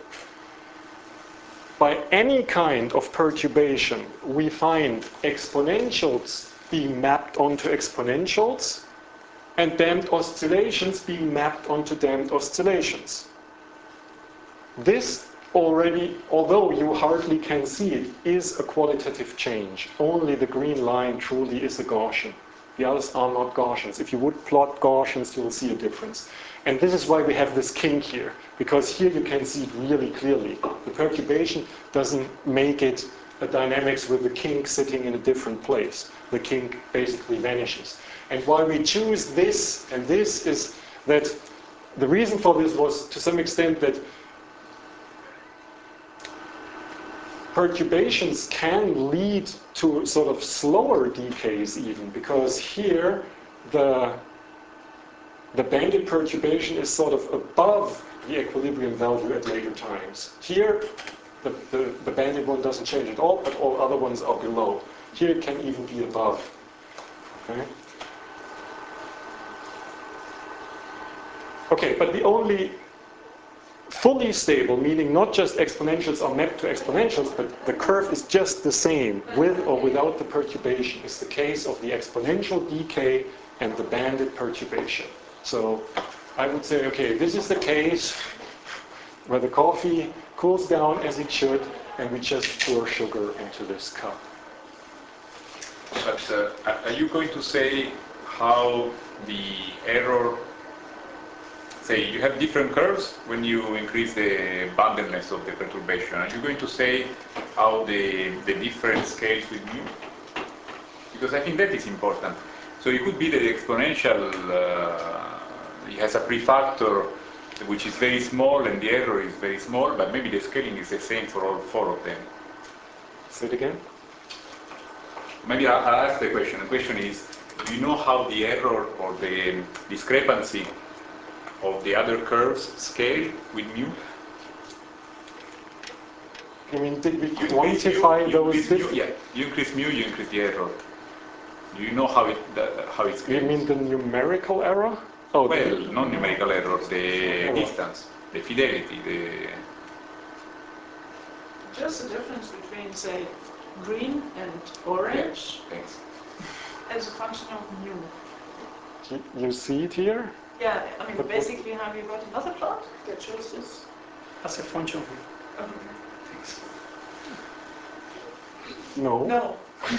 By any kind of perturbation, we find exponentials being mapped onto exponentials and damped oscillations being mapped onto damped oscillations. This already, although you hardly can see it, is a qualitative change. Only the green line truly is a Gaussian. The others are not Gaussians. If you would plot Gaussians, you will see a difference. And this is why we have this kink here, because here you can see it really clearly. The perturbation doesn't make it a dynamics with the kink sitting in a different place. The kink basically vanishes. And why we choose this and this is that the reason for this was to some extent that perturbations can lead to sort of slower decays even, because here the banded perturbation is sort of above the equilibrium value at later times. Here the banded one doesn't change at all, but all other ones are below. Here it can even be above. Okay? Okay, but the only fully stable, meaning not just exponentials are mapped to exponentials, but the curve is just the same with or without the perturbation, is the case of the exponential decay and the banded perturbation. So I would say, okay, this is the case where the coffee cools down as it should, and we just pour sugar into this cup. But are you going to say how the error, say you have different curves when you increase the bandedness of the perturbation? Are you going to say how the different scales with mu? Because I think that is important. So it could be that the exponential it has a prefactor which is very small and the error is very small, but maybe the scaling is the same for all four of them. Say it again. Maybe I'll ask the question. The question is, do you know how the error or the discrepancy of the other curves scale with mu? I mean, did we You increase mu, quantify you those? increase mu, yeah, you increase mu, you increase the error. Do you know how it scales? You mean the numerical error? Oh, well, not numerical error, the Error. distance, the fidelity, the... Just the difference between, say, green and orange Thanks. as a function of mu. you see it here? Yeah, I mean, But what- basically, have you got another plot that shows this? As a function. Okay. No. No.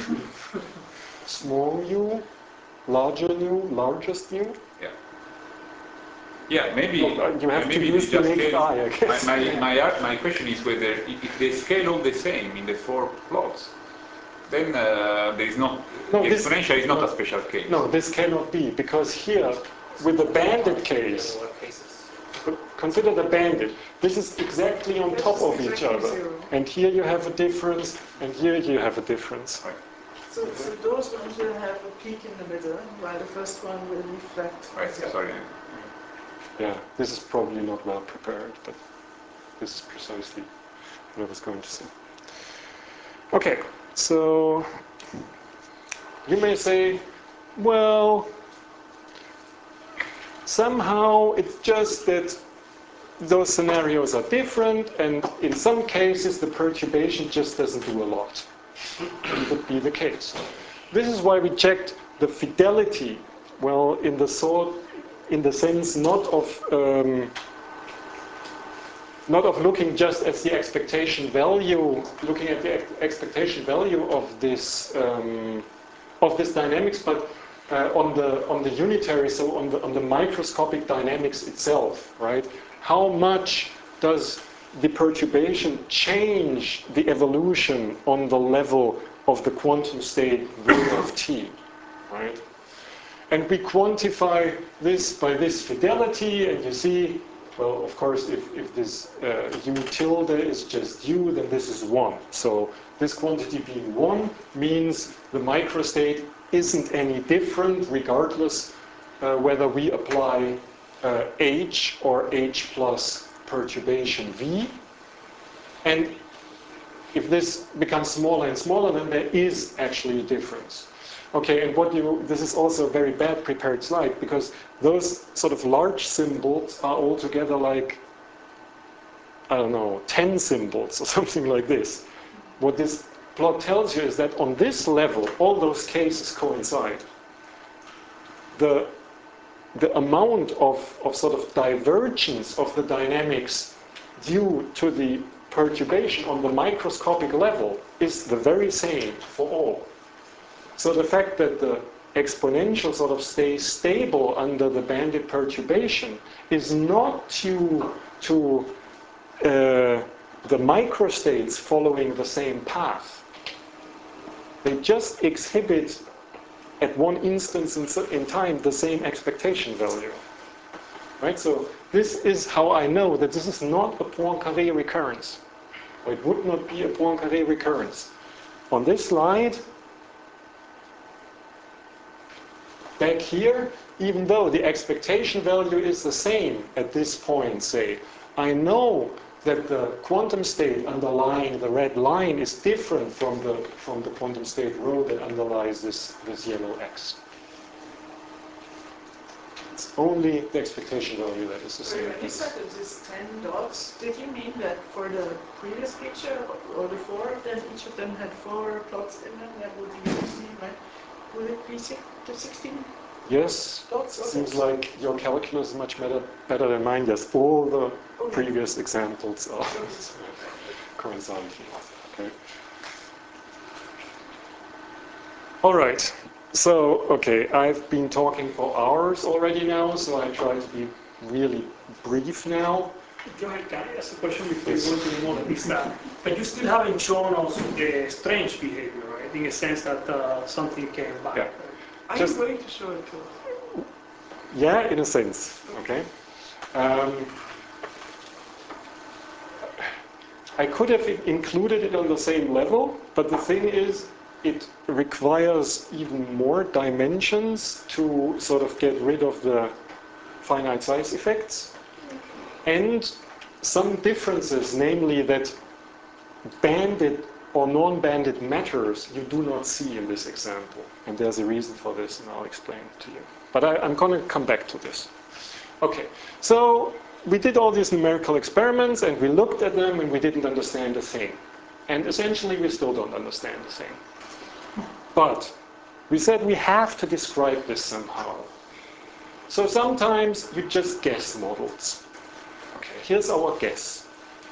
Small mu, larger mu, largest mu. Yeah. Yeah, maybe You have to maybe use they the just naked scale- eye, I guess. My question is whether if they scale all the same in the 4 plots, then there is not No, the this- exponential is not no. a special case. No, this cannot be, because here, with the banded case, consider the banded. This is exactly on This top is of each exactly other. zero. And here you have a difference, and here you have a difference. Right. So those ones will have a peak in the middle, while the first one will reflect. Right. Sorry. Yeah, this is probably not well prepared, but this is precisely what I was going to say. Okay, so you may say, well, somehow it's just that those scenarios are different, and in some cases the perturbation just doesn't do a lot. It would be the case. This is why we checked the fidelity, well, in the sense not of looking just at the expectation value, looking at the expectation value of this dynamics, but on the unitary, so on the microscopic dynamics itself, right? How much does the perturbation change the evolution on the level of the quantum state V of t, right? And we quantify this by this fidelity, and you see, well, of course, if this u tilde is just u, then this is 1. So this quantity being 1 means the microstate isn't any different, regardless whether we apply h or h plus perturbation v. And if this becomes smaller and smaller, then there is actually a difference. Okay, and this is also a very bad prepared slide, because those sort of large symbols are altogether like, I don't know, 10 symbols or something like this. What this plot tells you is that on this level, all those cases coincide. The amount of sort of divergence of the dynamics due to the perturbation on the microscopic level is the very same for all. So the fact that the exponential sort of stays stable under the banded perturbation is not due to the microstates following the same path. They just exhibit at one instance in time the same expectation value. Right? So this is how I know that this is not a Poincaré recurrence. Or it would not be a Poincaré recurrence. On this slide, back here, even though the expectation value is the same at this point, say, I know that the quantum state underlying the red line is different from the quantum state rho that underlies this yellow X. It's only the expectation value that is the So same. when you said that these 10 dots, did you mean that for the previous picture, or the 4 of them, each of them had 4 plots in them? That would be 16, right? Would it be 16? Yes, Dots? Okay. seems like your calculus is much better than mine. Yes, all the previous examples are coinciding. Okay. All right. So, okay, I've been talking for hours already now, so I try to be really brief now. Joel, can I ask a question before you go into the model? Is that, but you still haven't shown us the strange behavior, right? In a sense that something came back. Yeah. Right? Are Just- you going to show it to us? Yeah, in a sense. Okay. I could have included it on the same level, but the thing is, it requires even more dimensions to sort of get rid of the finite size effects, and some differences, namely that banded or non-banded matters you do not see in this example. And there's a reason for this, and I'll explain it to you. But I'm going to come back to this. Okay, so we did all these numerical experiments, and we looked at them, and we didn't understand a thing. And essentially, we still don't understand a thing. But we said we have to describe this somehow. So sometimes you just guess models. Okay, here's our guess.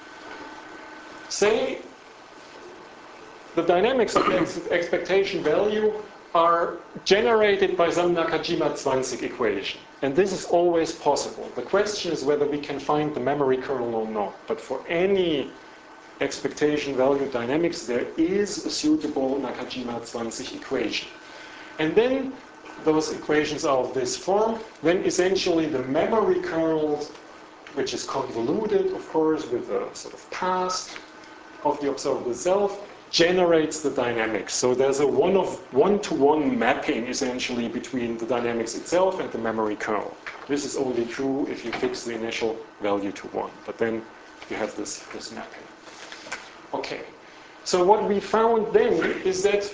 Say the dynamics of the expectation value are generated by some Nakajima-Zwanzig equation. And this is always possible. The question is whether we can find the memory kernel or not. But for any expectation value dynamics, there is a suitable Nakajima-Zwanzig equation. And then those equations are of this form. Then essentially the memory kernel, which is convoluted, of course, with a sort of past of the observable self, generates the dynamics. So there's a one-to-one mapping, essentially, between the dynamics itself and the memory kernel. This is only true if you fix the initial value to 1. But then you have this mapping. Okay. So what we found then is that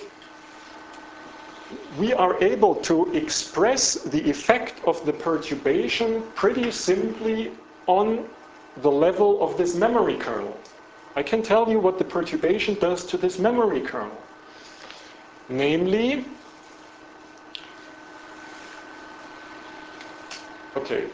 we are able to express the effect of the perturbation pretty simply on the level of this memory kernel. I can tell you what the perturbation does to this memory kernel. Namely, okay,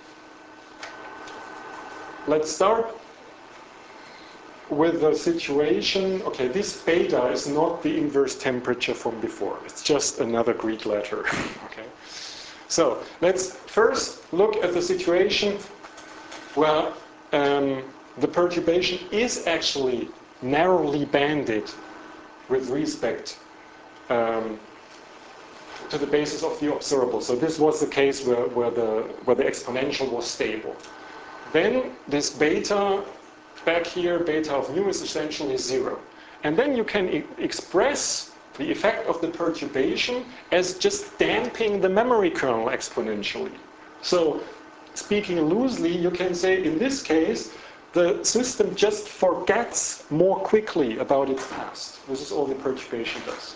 let's start with the situation. Okay, this beta is not the inverse temperature from before. It's just another Greek letter. Okay, so let's first look at the situation where the perturbation is actually narrowly banded with respect to the basis of the observable. So this was the case where the exponential was stable. Then this beta back here, beta of nu, is essentially 0. And then you can express the effect of the perturbation as just damping the memory kernel exponentially. So speaking loosely, you can say in this case, the system just forgets more quickly about its past. This is all the perturbation does.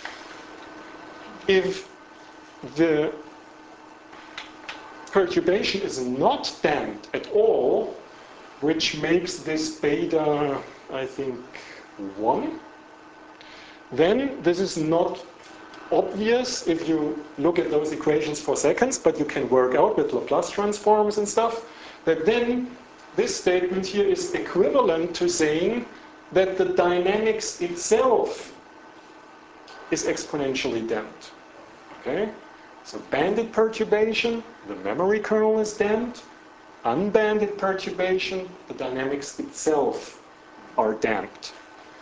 If the perturbation is not damped at all, which makes this beta, I think, 1, then this is not obvious if you look at those equations for seconds, but you can work out with Laplace transforms and stuff, that then this statement here is equivalent to saying that the dynamics itself is exponentially damped. Okay? So banded perturbation, the memory kernel is damped. Unbanded perturbation, the dynamics itself are damped.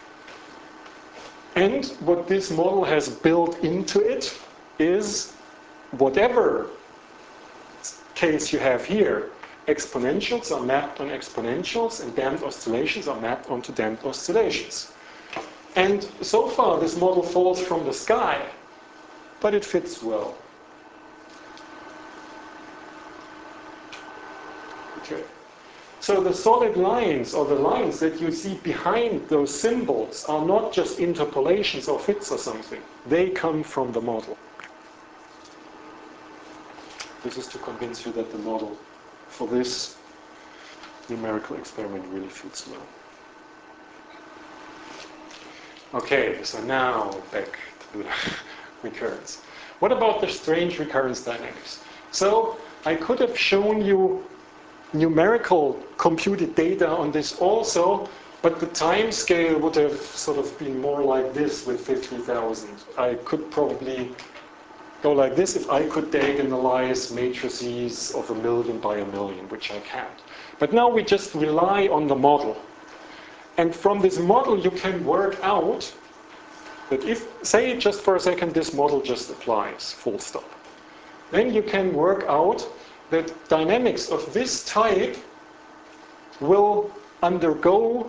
And what this model has built into it is whatever case you have here, exponentials are mapped on exponentials and damped oscillations are mapped onto damped oscillations. And so far this model falls from the sky, but it fits well. Okay. So the solid lines, or the lines that you see behind those symbols, are not just interpolations or fits or something. They come from the model. This is to convince you that the model for this numerical experiment really fits well. Okay, so now back to the recurrence. What about the strange recurrence dynamics? So I could have shown you numerical computed data on this also, but the time scale would have sort of been more like this with 50,000. I could probably go like this if I could diagonalize matrices of 1,000,000 by 1,000,000, which I can't. But now we just rely on the model. And from this model you can work out that if, say just for a second, this model just applies, full stop. Then you can work out that dynamics of this type will undergo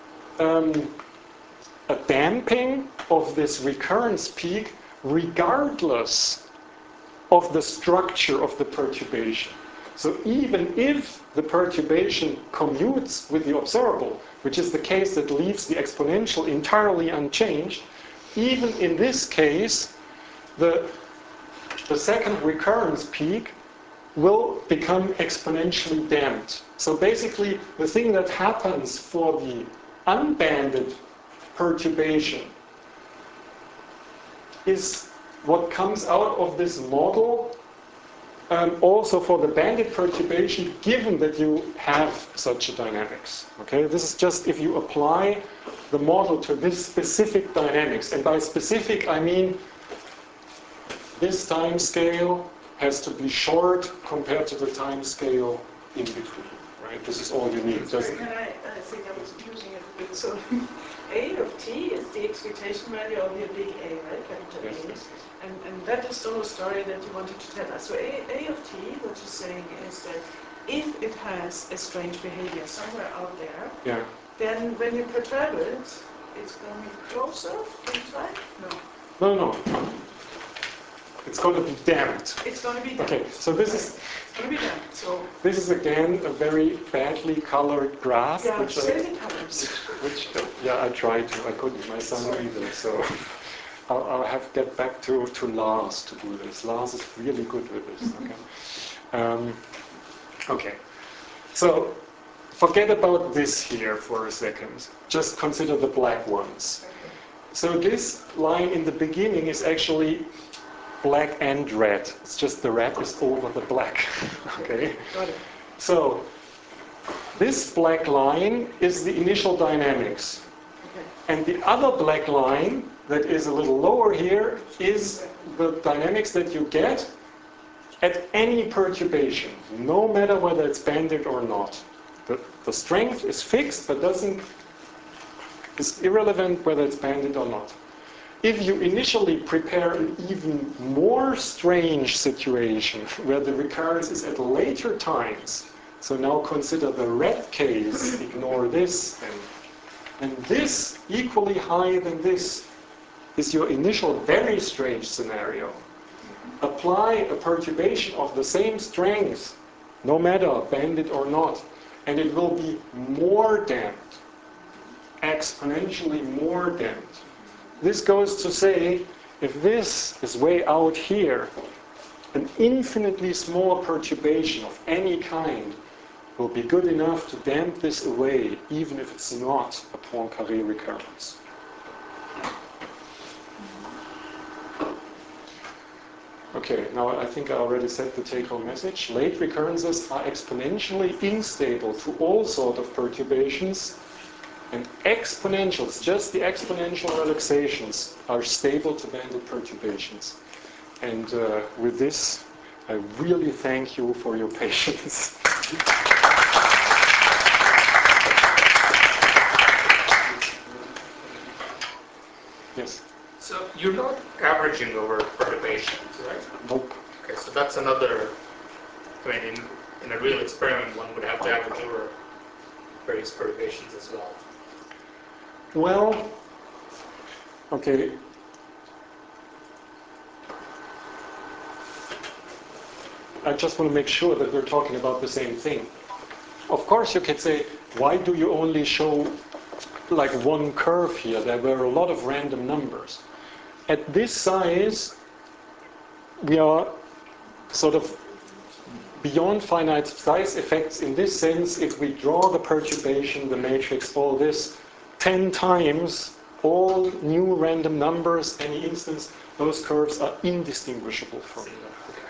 a damping of this recurrence peak regardless of the structure of the perturbation. So even if the perturbation commutes with the observable, which is the case that leaves the exponential entirely unchanged, even in this case, the second recurrence peak will become exponentially damped. So basically, the thing that happens for the unbanded perturbation is what comes out of this model also for the banded perturbation, given that you have such a dynamics. Okay, this is just if you apply the model to this specific dynamics, and by specific I mean this time scale has to be short compared to the time scale in between. Right? This is all you need. Just Can I think I was using it a bit. So A of t is the expectation value of your big A, right? Capital Yes, A. yes, yes. And that is the whole story that you wanted to tell us. So A of t, what you're saying is that if it has a strange behavior somewhere out there, Yeah. then when you perturb it, it's going closer in time? No, no. It's going to be damped. It's going to be damped. Okay, so this is It's going to be damped. So this is again a very badly colored graph, yeah, which say the colors. I tried to. I couldn't. My son either. So I'll have to get back to Lars to do this. Lars is really good with this. Okay. Okay. So forget about this here for a second. Just consider the black ones. So this line in the beginning is actually black and red. It's just the red is over the black. Okay. Got it. So this black line is the initial dynamics. Okay. And the other black line that is a little lower here is the dynamics that you get at any perturbation, no matter whether it's banded or not. The strength is fixed, but it's irrelevant whether it's banded or not. If you initially prepare an even more strange situation where the recurrence is at later times, so now consider the red case, ignore this, and this equally high than this is your initial very strange scenario. Apply a perturbation of the same strength, no matter banded or not, and it will be more damped, exponentially more damped. This goes to say, if this is way out here, an infinitely small perturbation of any kind will be good enough to damp this away, even if it's not a Poincaré recurrence. Okay, now I think I already said the take-home message. Late recurrences are exponentially instable to all sorts of perturbations, and exponentials, just the exponential relaxations, are stable to banded perturbations. And with this, I really thank you for your patience. Yes? So you're not averaging over perturbations, right? Nope. Okay, so that's another, I mean, in a real experiment, one would have to average over various perturbations as well. Well, okay. I just want to make sure that we're talking about the same thing. Of course, you could say, why do you only show like one curve here? There were a lot of random numbers. At this size, we are sort of beyond finite size effects in this sense. If we draw the perturbation, the matrix, all this, 10 times, all new random numbers, any instance, those curves are indistinguishable from each other.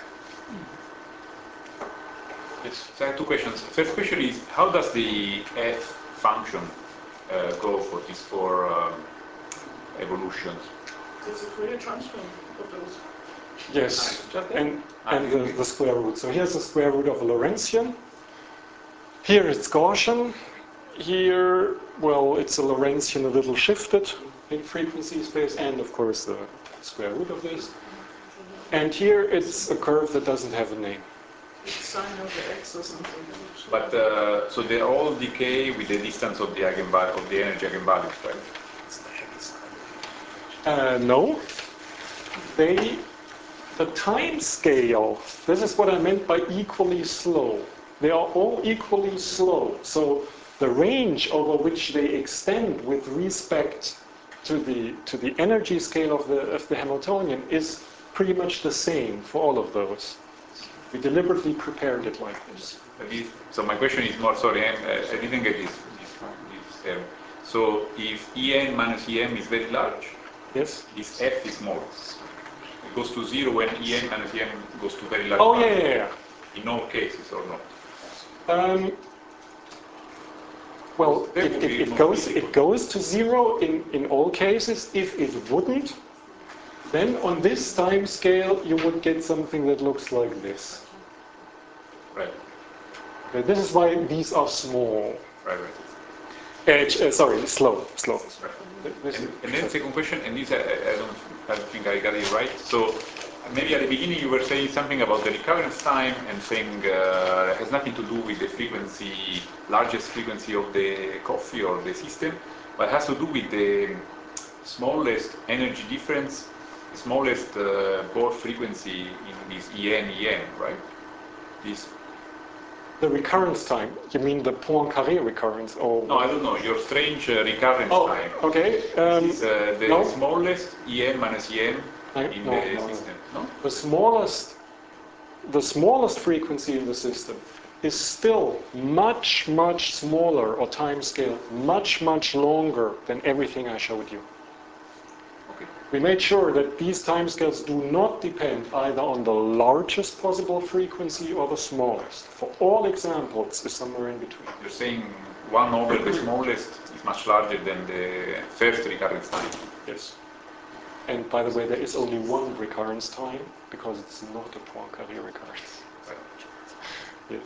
Yes, so I have two questions. First question is, how does the f function go for these four evolutions? It's a Fourier transform of those. Yes, and the square root. So here's the square root of a Lorentzian. Here it's Gaussian. Here, well, it's a Lorentzian a little shifted in frequency space, and of course the square root of this. And here it's a curve that doesn't have a name. It's sine over x or something. But so they all decay with the distance of the eigenvalue of the energy eigenvalues, right? No, they the time scale, this is what I meant by equally slow. They are all equally slow. So the range over which they extend with respect to the energy scale of the Hamiltonian is pretty much the same for all of those. We deliberately prepared it like this. So my question is more, sorry, I didn't get this term. So if En minus Em is very large, yes, this F is small. It goes to 0 when En minus Em goes to very large. Oh, yeah. In all cases, or not? Well, it goes to 0 in all cases. If it wouldn't, then on this time scale you would get something that looks like this. Right. Okay, this is why these are small. Right. Sorry, slow. Right. And then second question, and this I don't think I got it right. So maybe at the beginning you were saying something about the recurrence time and saying it has nothing to do with the frequency, largest frequency of the coffee or the system, but it has to do with the smallest energy difference, the smallest Bohr frequency in this En, right? This. The recurrence time, you mean the Poincaré recurrence? Or no, I don't know, your strange recurrence time. Okay. This is the smallest En minus En in the system, no? The smallest frequency in the system is still much, much smaller, or time scale, much, much longer than everything I showed you. Okay. We made sure that these timescales do not depend either on the largest possible frequency or the smallest. For all examples, it's somewhere in between. You're saying 1 over the smallest is much larger than the first recurrence time. Yes. And by the way, there is only one recurrence time, because it's not a Poincaré recurrence. Yes.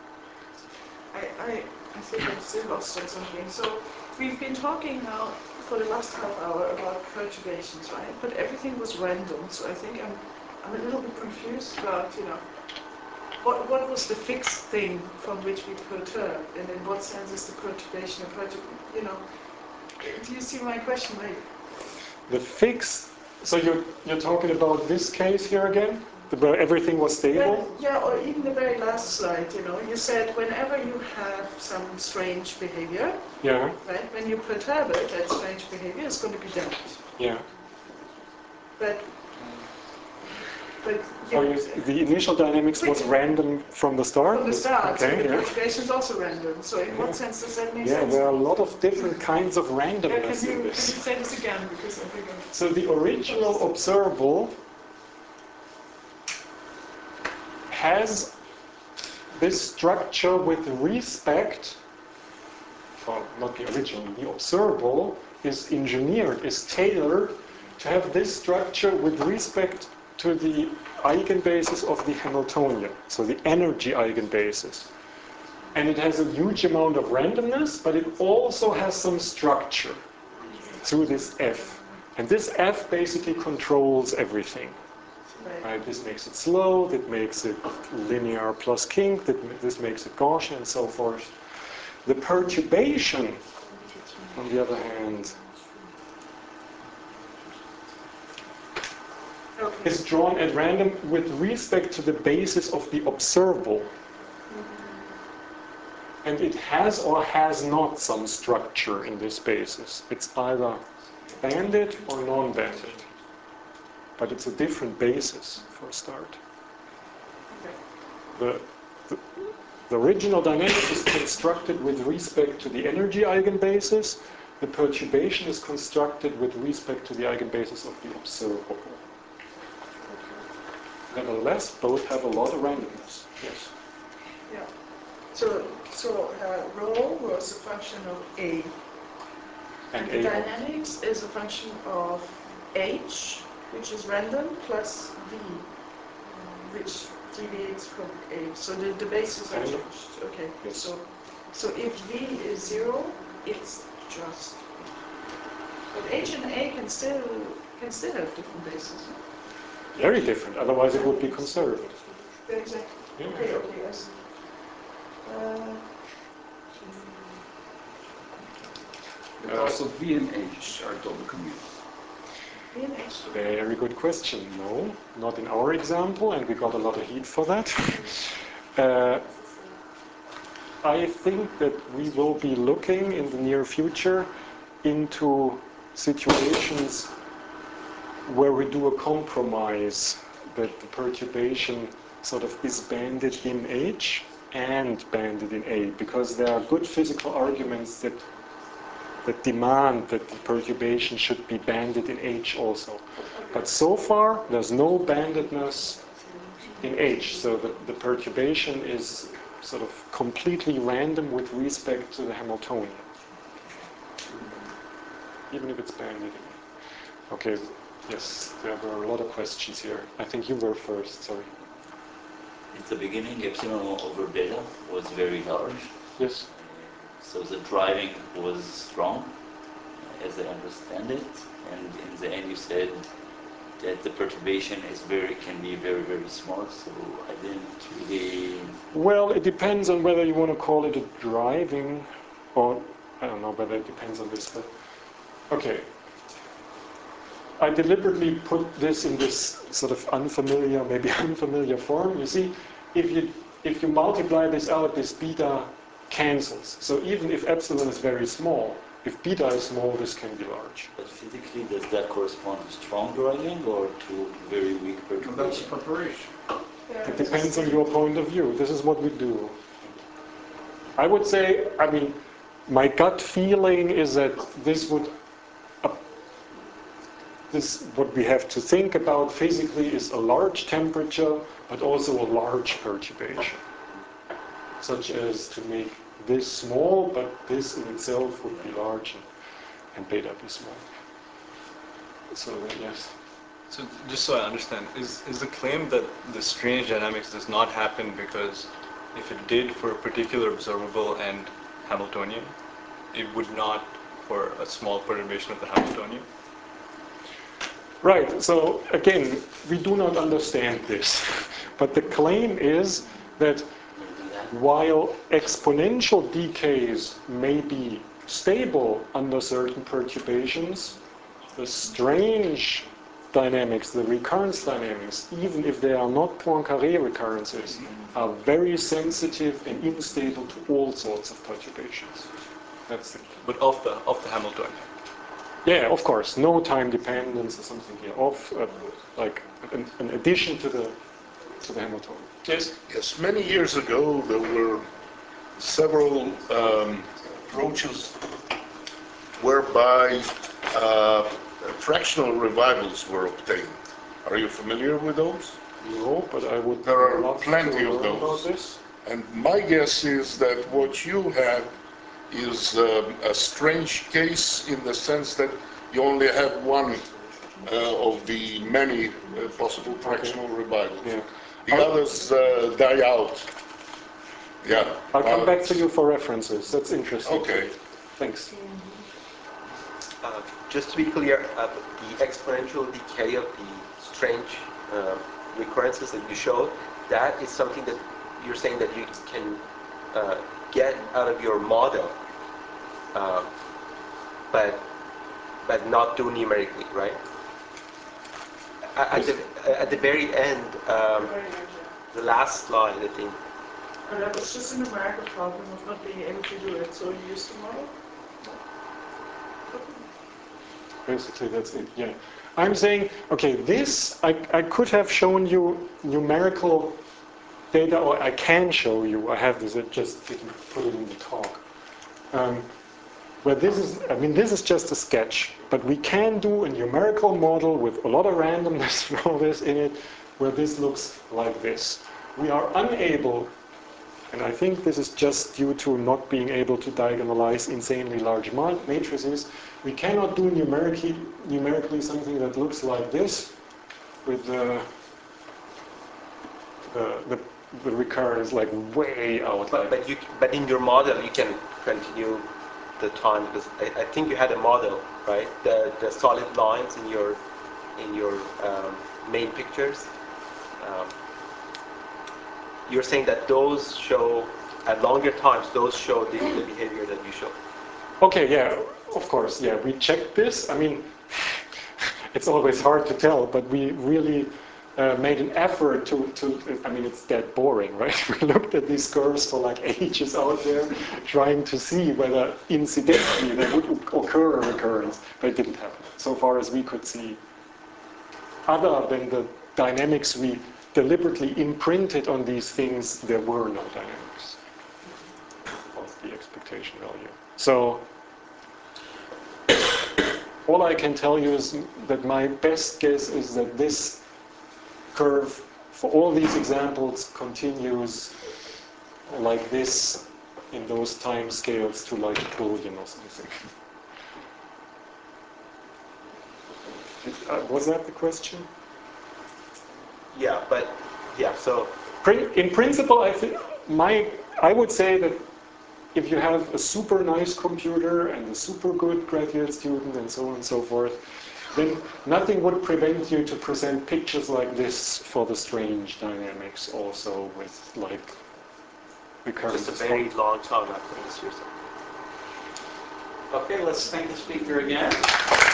I think I'm still lost on something. So we've been talking now for the last half hour about perturbations, right? But everything was random, so I think I'm a little bit confused about, what was the fixed thing from which we perturb, and in what sense is the perturbation a do you see my question, right? The fix, so you're talking about this case here again, where everything was stable? Yeah, or even the very last slide, you said whenever you have some strange behavior, yeah, right, when you perturb it, that strange behavior is going to be damped. Yeah. But the initial dynamics was random from the start? From the start, okay, so the yeah. perturbation is also random. So in what sense does that make sense? Yeah, there are a lot of different kinds of randomness in Can you this. say this again? Because I think So the original observable has this structure with respect, well, not the original, the observable is engineered, is tailored to have this structure with respect to the eigenbasis of the Hamiltonian, so the energy eigenbasis. And it has a huge amount of randomness, but it also has some structure through this F. And this F basically controls everything. Right? This makes it slow, that makes it linear plus kink, this makes it Gaussian, and so forth. The perturbation, on the other hand, is drawn at random with respect to the basis of the observable. And it has or has not some structure in this basis. It's either banded or non-banded. But it's a different basis for a start. The original dynamic is constructed with respect to the energy eigenbasis. The perturbation is constructed with respect to the eigenbasis of the observable. Nevertheless, both have a lot of randomness. Yes. Yeah. So rho was a function of A. And the dynamics is a function of H, which is random, plus V, which deviates from A. So the bases are changed. Okay. Yes. So if V is 0, it's just. But H and A can still have different bases. Very different, otherwise it would be conserved. Exactly. Yeah. Okay, yes. But also V and H are double commutable. PNH? Very good question. No, not in our example, and we got a lot of heat for that. I think that we will be looking in the near future into situations where we do a compromise, that the perturbation sort of is banded in H and banded in A, because there are good physical arguments that demand that the perturbation should be banded in H also. But so far, there's no bandedness in H, so the perturbation is sort of completely random with respect to the Hamiltonian, even if it's banded in A. Okay, yes, there were a lot of questions here. I think you were first, sorry. At the beginning, epsilon over beta was very large. Yes. So the driving was strong, as I understand it. And in the end, you said that the perturbation can be very, very small. So I didn't really. Well, it depends on whether you want to call it a driving, or I don't know whether it depends on this. But okay. I deliberately put this in this sort of unfamiliar, maybe unfamiliar form. You see, if you multiply this out, this beta cancels. So even if epsilon is very small, if beta is small, this can be large. But physically, does that correspond to strong driving or to very weak perturbation? It depends on your point of view. This is what we do. I would say, I mean, my gut feeling is that this would, what we have to think about physically is a large temperature, but also a large perturbation, such as to make this small, but this in itself would be large and beta be small. So yes. So just so I understand, is the claim that the strange dynamics does not happen because if it did for a particular observable and Hamiltonian, it would not for a small perturbation of the Hamiltonian? Right, so again, we do not understand this, but the claim is that while exponential decays may be stable under certain perturbations, the strange dynamics, the recurrence dynamics, even if they are not Poincaré recurrences, are very sensitive and unstable to all sorts of perturbations. That's it. But of the Hamiltonian? Yeah, of course, no time dependence or something here, like an addition to the Hamiltonian. Yes? Yes, many years ago there were several approaches whereby fractional revivals were obtained. Are you familiar with those? No, but I would. There are plenty of those. And my guess is that what you had is a strange case in the sense that you only have one of the many possible fractional revivals. Yeah. The others die out. Yeah. I'll come back to you for references. That's interesting. Okay. Thanks. Just to be clear, the exponential decay of the strange recurrences that you showed, that is something that you're saying that you can get out of your model, but not do numerically, right? At the very end, the last slide, I think. And that was just a numerical problem of not being able to do it, so you used the model? Basically, that's it, yeah. I'm saying, okay, this, I could have shown you numerical data, or I can show you, I have this, I just didn't put it in the talk. Where this is, I mean, this is just a sketch, but we can do a numerical model with a lot of randomness and all this in it, where this looks like this. We are unable, and I think this is just due to not being able to diagonalize insanely large matrices, we cannot do numerically something that looks like this, with the recurrence like way out. But in your model you can continue the time, because I think you had a model, right? The solid lines in your main pictures. You're saying that those show at longer times, those show the behavior that you show. Okay, yeah, of course, yeah. We checked this. I mean, it's always hard to tell, but we really made an effort to, I mean, it's that boring, right? We looked at these curves for like ages out there, trying to see whether incidentally there would occur a recurrence, but it didn't happen. So far as we could see, other than the dynamics we deliberately imprinted on these things, there were no dynamics of the expectation value. So all I can tell you is that my best guess is that this curve for all these examples continues like this in those time scales to like a billion or something. Was that the question? Yeah, but yeah, so in principle, I would say that if you have a super nice computer and a super good graduate student and so on and so forth, then nothing would prevent you to present pictures like this for the strange dynamics also with like recurrence. just a very long talk after this. Okay, let's thank the speaker again.